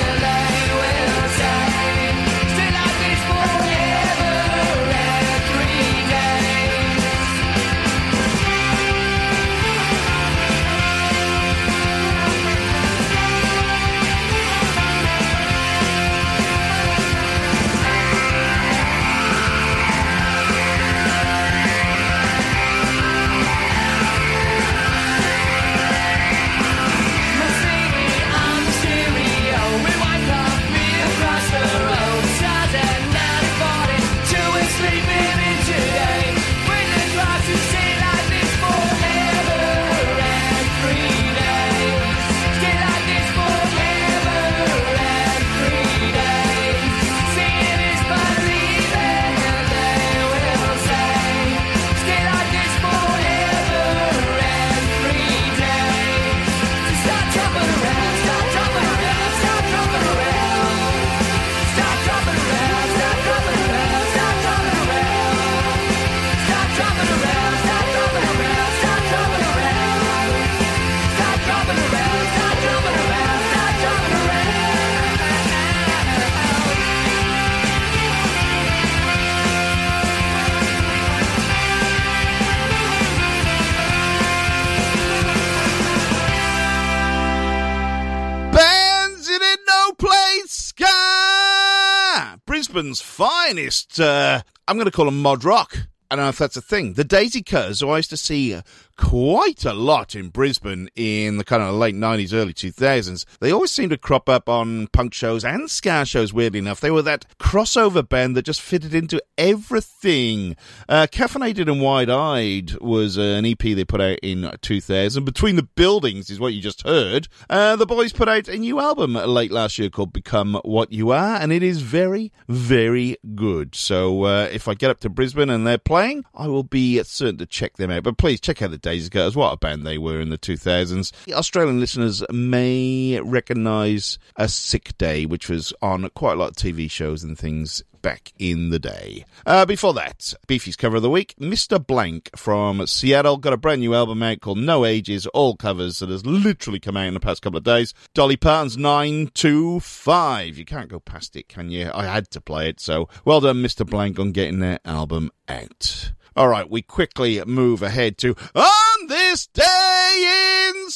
Brisbane's finest, I'm going to call them mod rock. I don't know if that's a thing. The Daisy Cutters, who I used to see quite a lot in Brisbane in the kind of late 90s, early 2000s. They always seemed to crop up on punk shows and ska shows, weirdly enough. They were that crossover band that just fitted into everything. Caffeinated and Wide-Eyed was an EP they put out in 2000. Between the Buildings is what you just heard. The boys put out a new album late last year called Become What You Are, and it is very, very good. So if I get up to Brisbane and they're playing, I will be certain to check them out. But please check out the Daisy Cutters. What a band they were in the 2000s. Australian listeners may recognise A Sick Day, which was on quite a lot of TV shows and things back in the day. Before that, Beefy's cover of the week, Mr. Blank from Seattle, got a brand new album out called No Ages, all covers, that has literally come out in the past couple of days. Dolly Parton's 925. You can't go past it, can you? I had to play it, so well done, Mr. Blank, on getting their album out. All right, we quickly move ahead to On This Day in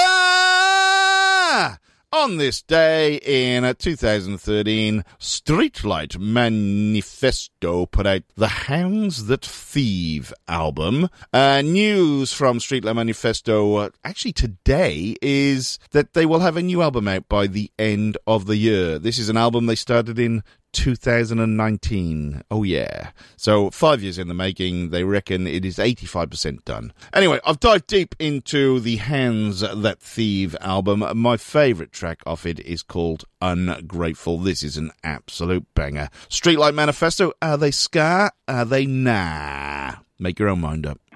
Ska. On this day in 2013, Streetlight Manifesto put out the Hounds That Thieve album. News from Streetlight Manifesto, actually today, is that they will have a new album out by the end of the year. This is an album they started in 2019. Oh yeah. So 5 years in the making. They reckon it is 85% done. Anyway, I've dived deep into the Hands That Thieve album. My favourite track off it is called Ungrateful. This is an absolute banger. Streetlight Manifesto, are they ska? Are they nah? Make your own mind up.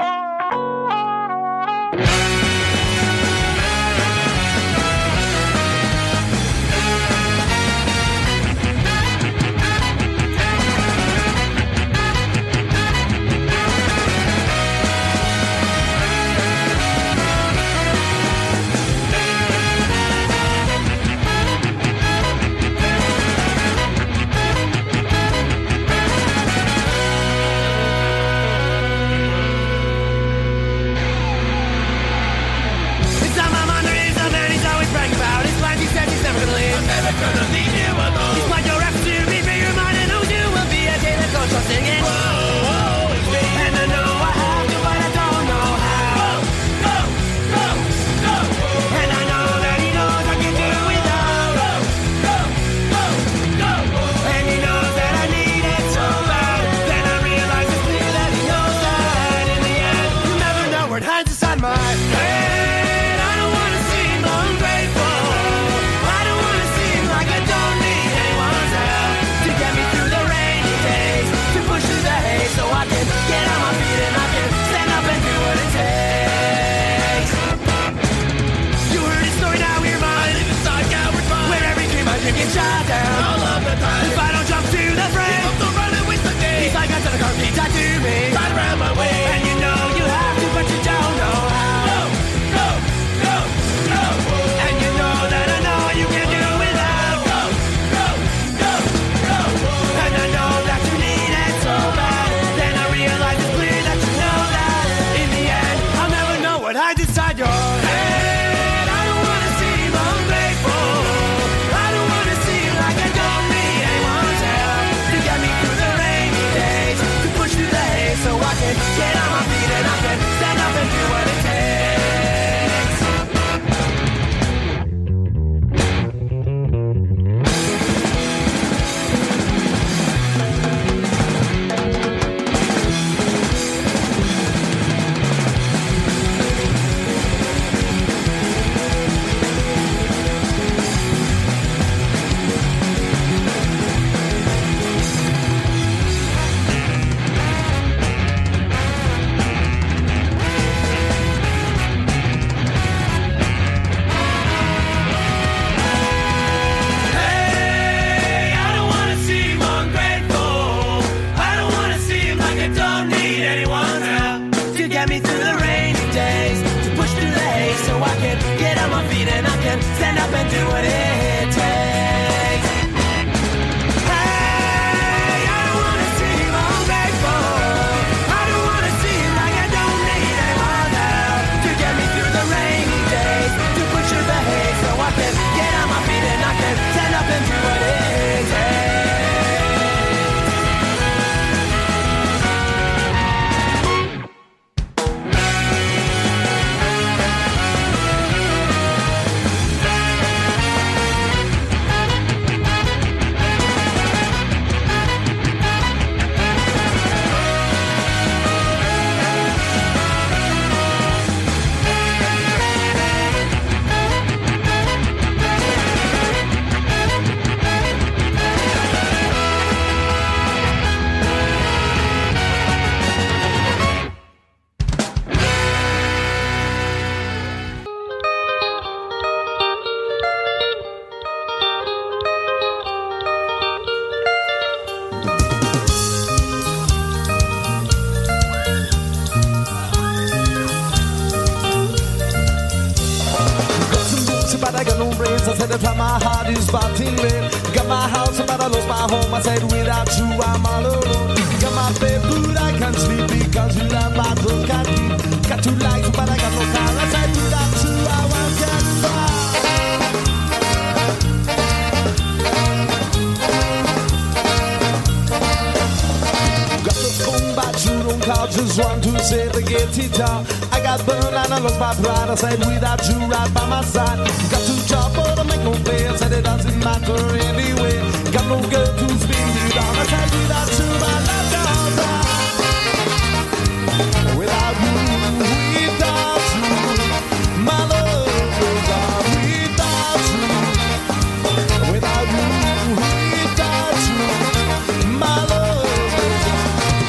I got no brains. I said, that my heart is batting red. Got my house, but I lost my home. I said, without you, I'm all alone. Got my bed, but I can't sleep because you love my clothes, can't keep. Got two lights, but I got no car. I said, without you, I won't get far. Got the phone, but you don't call. Just want to say the guitar. I got burned and I lost my pride. I said, without you right by my side. Got to job, but I make no pay. I said, it doesn't matter anyway. Got no girl to spin me down. I said, without you, my love down, down. Without you, my love goes on. Without you, without you, my love goes on.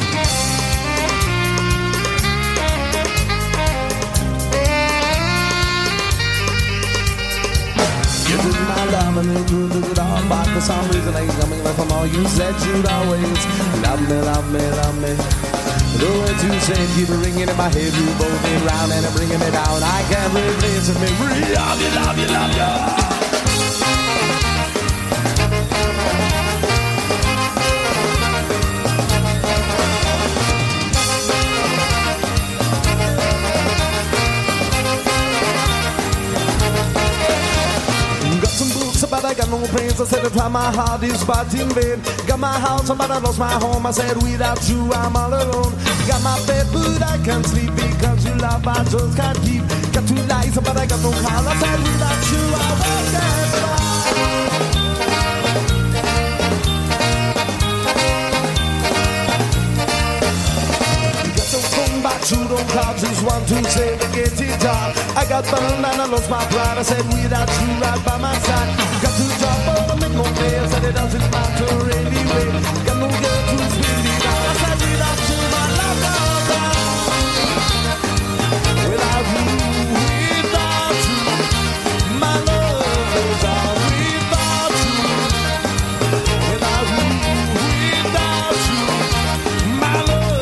You did my love and then you took it all back. For some reason I ain't coming back from all you said you'd always love me, love me, love me. The words you said keep ringing in my head. You both me round and bringing me down. I can't replace a memory. Love you, love you, love you. But I got no brains. I said that my heart is but in vain. Got my house, but I lost my home. I said without you I'm all alone. Got my bed, but I can't sleep because you love I just can't keep. Got two lights, but I got no car. I said without you I won't get far. But you don't call, just want to say the guitar. I got burned and I lost my pride. I said without you right by my side. Got to drop over, make no pay. I said it doesn't matter anyway. Got no girl to spin it down. I said without you my love goes down. Without you, my love goes on. Without you, without you, my love.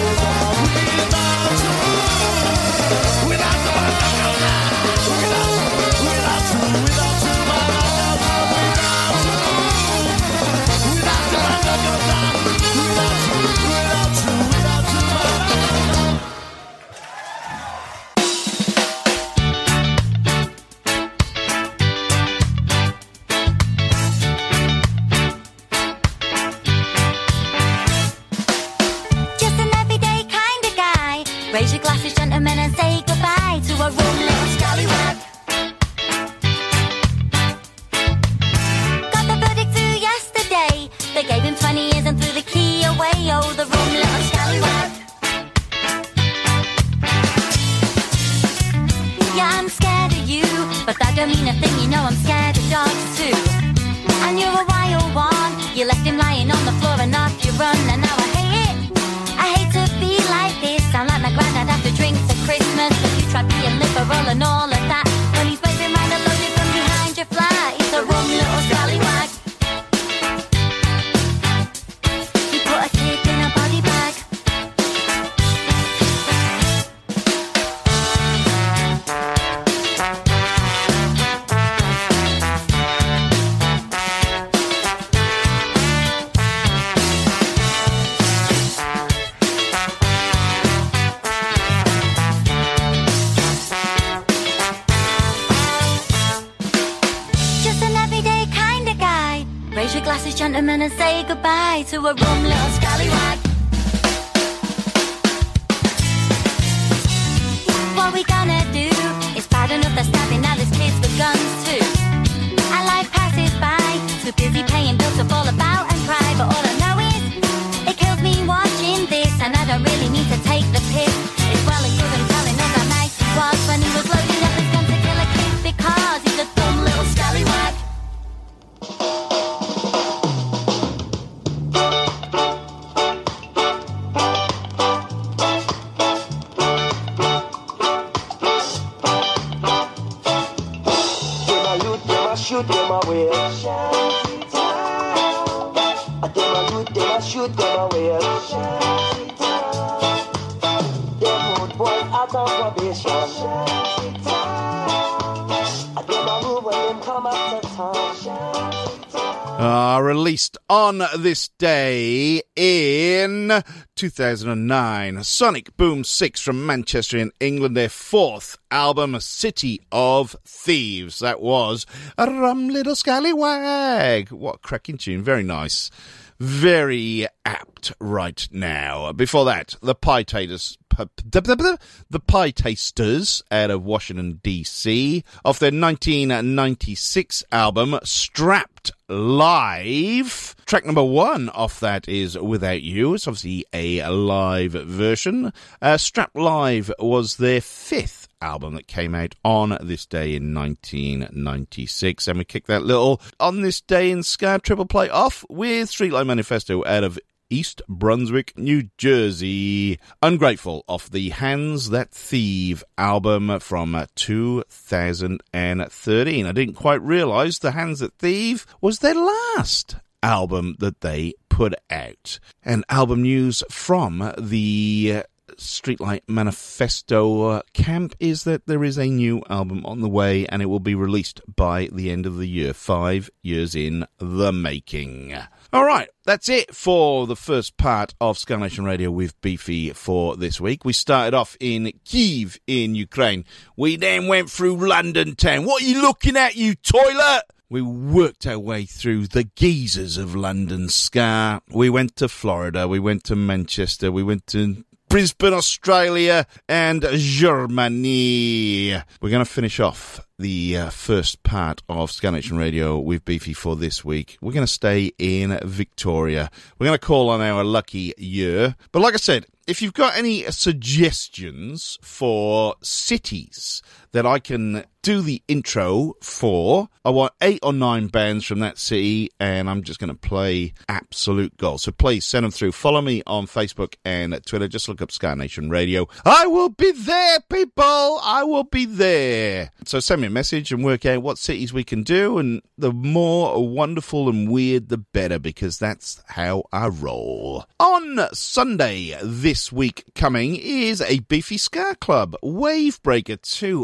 Raise your glasses, gentlemen, and say goodbye to a rum little scallywag. Got the verdict through yesterday. They gave him 20 years and threw the key away. Oh, the rum little scallywag. Yeah, I'm scared of you, but that don't mean a thing. You know I'm scared of dogs too. And you're a wild one. You left him lying on the floor and off you run, and now I hate it. I hate to be like this. Sound like my granddad after drinks at Christmas. But you tried being liberal and all of that. When he's waving round and loaded from behind your flat. He's a rum little scallywag. You put a kid in a body bag. Raise your glasses, gentlemen, and say goodbye to a rum little scallywag. What we gonna do? It's bad enough they're stabbing, now there's kids with guns too. I like passes by, too busy paying bills to fall about and cry. But all I know is, it kills me watching this, and I don't really need to take the piss. It's well and good and telling us how nice he was when he was loading up his gun to kill a kid, because he's a dumb little scallywag. Shoot them away. Shoot them away. Them rude boys out of probation. Them a move when Released on this day in 2009, Sonic Boom 6 from Manchester in England, their fourth album, City of Thieves. That was a Rum Little Scallywag. What a cracking tune. Very nice. Very apt right now. Before that, the Pie Tasters out of Washington, D.C. off their 1996 album, Strapped Live. Track number 1 off that is Without You. It's obviously a live version. Strapped Live was their 5th album that came out on this day in 1996, and we kicked that little On This Day in Ska triple play off with Streetlight Manifesto out of East Brunswick, New Jersey. Ungrateful off the Hands That Thieve album from 2013. I didn't quite realise the Hands That Thieve was their last album that they put out. And album news from the Streetlight Manifesto camp is that there is a new album on the way, and it will be released by the end of the year. 5 years in the making. All right, that's it for the first part of Ska Nation Radio with Beefy for this week. We started off in Kyiv in Ukraine. We then went through London town. What are you looking at, you toilet? We worked our way through the geezers of London ska. We went to Florida. We went to Manchester. We went to Brisbane, Australia, and Germany. We're going to finish off the first part of Ska Nation Radio with Beefy for this week. We're going to stay in Victoria. We're going to call on our lucky year. But like I said, if you've got any suggestions for cities that I can do the intro for, I want 8 or 9 bands from that city, and I'm just going to play absolute gold. So please send them through. Follow me on Facebook and Twitter. Just look up Ska Nation Radio. I will be there, people. I will be there. So send me a message and work out what cities we can do, and the more wonderful and weird, the better, because that's how I roll. On Sunday this week coming is a Beefy Ska Club Wavebreaker, 2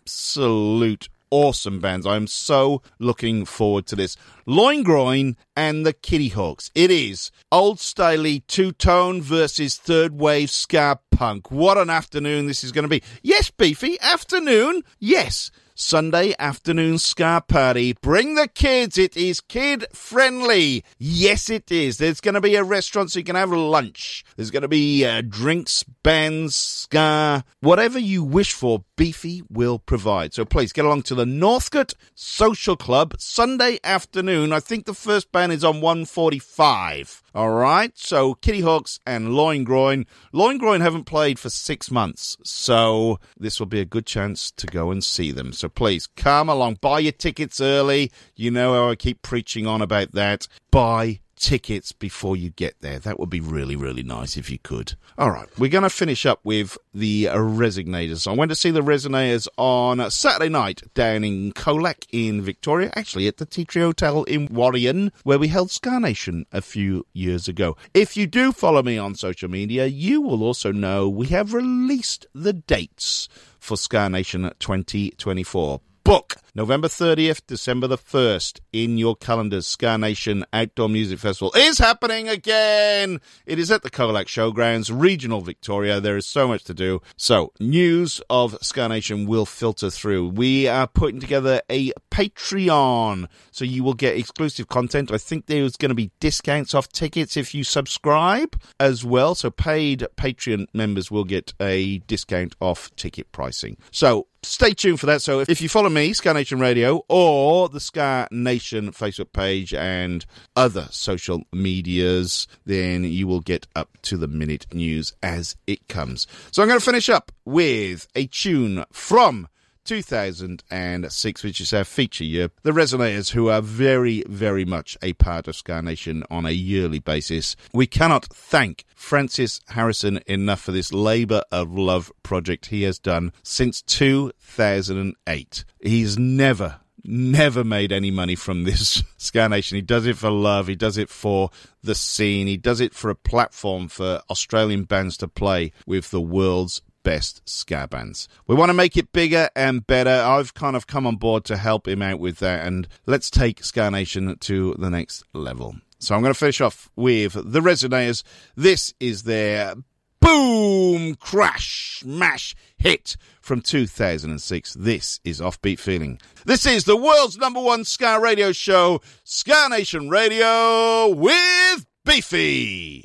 absolute awesome bands. I'm so looking forward to this. Loin Groin and the Kitty Hawks. It is old styley two-tone versus third wave ska punk. What an afternoon this is going to be. Yes, Beefy, afternoon. Yes. Sunday afternoon ska party. Bring the kids. It is kid friendly. Yes, it is. There's going to be a restaurant so you can have lunch. There's going to be drinks, bands, ska, whatever you wish for, Beefy will provide. So please get along to the Northcote Social Club Sunday afternoon. I think the first band is on 1:45. All right. So Kitty Hawks and Loin Groin. Loin Groin haven't played for 6 months, so this will be a good chance to go and see them. So please come along. Buy your tickets early. You know how I keep preaching on about that. Buy tickets before you get there. That would be really, really nice if you could. All right, we're going to finish up with the Resonators. I went to see the Resonators on Saturday night down in Colac in Victoria, actually at the Tea Tree Hotel in Warrion, where we held Ska Nation a few years ago. If you do follow me on social media, you will also know we have released the dates for Ska Nation 2024. Book November 30th, December the 1st in your calendars. Ska Nation Outdoor Music Festival is happening again. It is at the Colac Showgrounds, regional Victoria. There is so much to do. So news of Ska Nation will filter through. We are putting together a Patreon, so you will get exclusive content. I think there's going to be discounts off tickets if you subscribe as well. So paid Patreon members will get a discount off ticket pricing. So stay tuned for that. So if you follow me, Ska Nation Radio, or the Ska Nation Facebook page and other social medias, then you will get up to the minute news as it comes. So I'm going to finish up with a tune from 2006, which is our feature year. The Resonators, who are very, very much a part of Ska Nation on a yearly basis. We cannot thank Francis Harrison enough for this labour of love project he has done since 2008. He's never made any money from this Ska Nation. He does it for love. He does it for the scene. He does it for a platform for Australian bands to play with the world's best ska bands. We want to make it bigger and better. I've kind of come on board to help him out with that, and let's take Ska Nation to the next level. So I'm going to finish off with the Resonators. This is their boom, crash, smash hit from 2006. This is Offbeat Feeling. This is the world's #1 ska radio show, Ska Nation Radio with Beefy.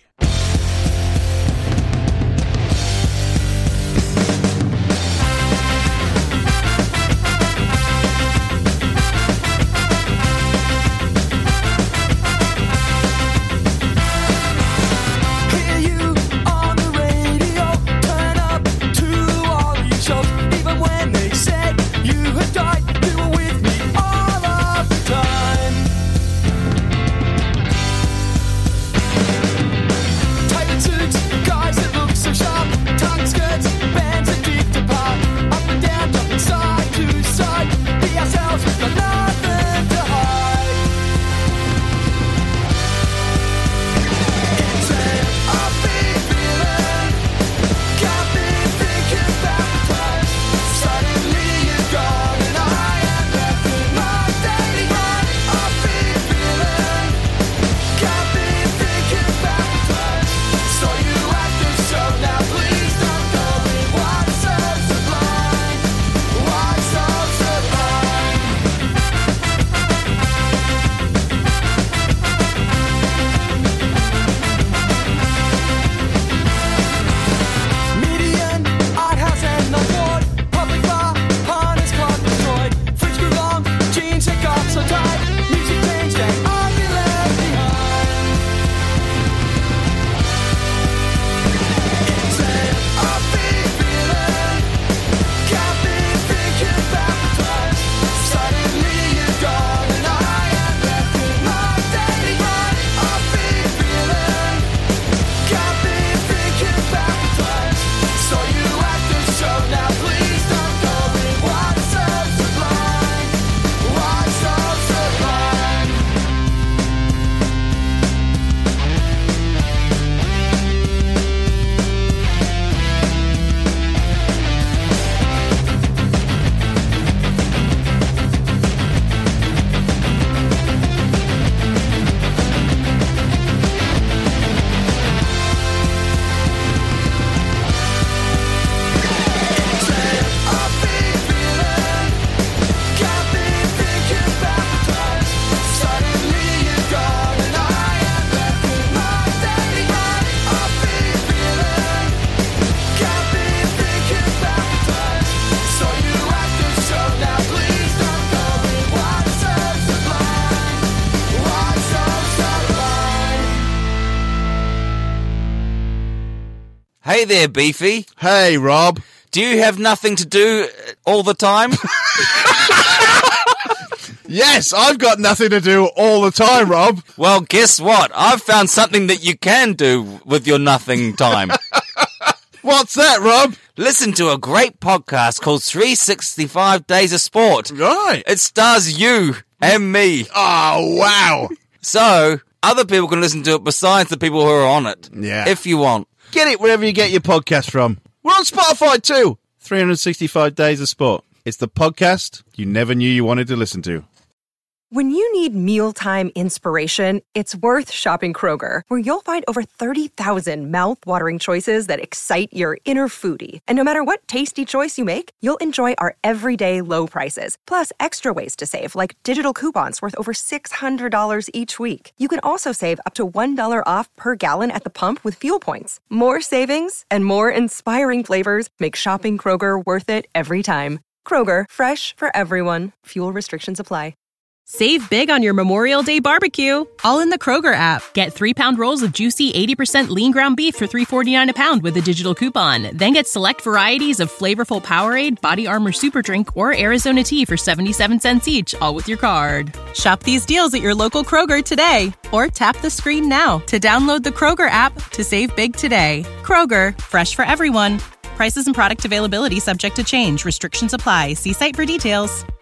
Hey there, Beefy. Hey, Rob. Do you have nothing to do all the time? Yes, I've got nothing to do all the time, Rob. Well, guess what? I've found something that you can do with your nothing time. What's that, Rob? Listen to a great podcast called 365 Days of Sport. Right. It stars you and me. Oh, wow. So, other people can listen to it besides the people who are on it. Yeah. If you want. Get it wherever you get your podcast from. We're on Spotify too. 365 Days of Sport. It's the podcast you never knew you wanted to listen to. When you need mealtime inspiration, it's worth shopping Kroger, where you'll find over 30,000 mouth-watering choices that excite your inner foodie. And no matter what tasty choice you make, you'll enjoy our everyday low prices, plus extra ways to save, like digital coupons worth over $600 each week. You can also save up to $1 off per gallon at the pump with fuel points. More savings and more inspiring flavors make shopping Kroger worth it every time. Kroger, fresh for everyone. Fuel restrictions apply. Save big on your Memorial Day barbecue, all in the Kroger app. Get 3-pound rolls of juicy 80% lean ground beef for $3.49 a pound with a digital coupon. Then get select varieties of flavorful Powerade, Body Armor Super Drink, or Arizona tea for 77 cents each, all with your card. Shop these deals at your local Kroger today, or tap the screen now to download the Kroger app to save big today. Kroger, fresh for everyone. Prices and product availability subject to change. Restrictions apply. See site for details.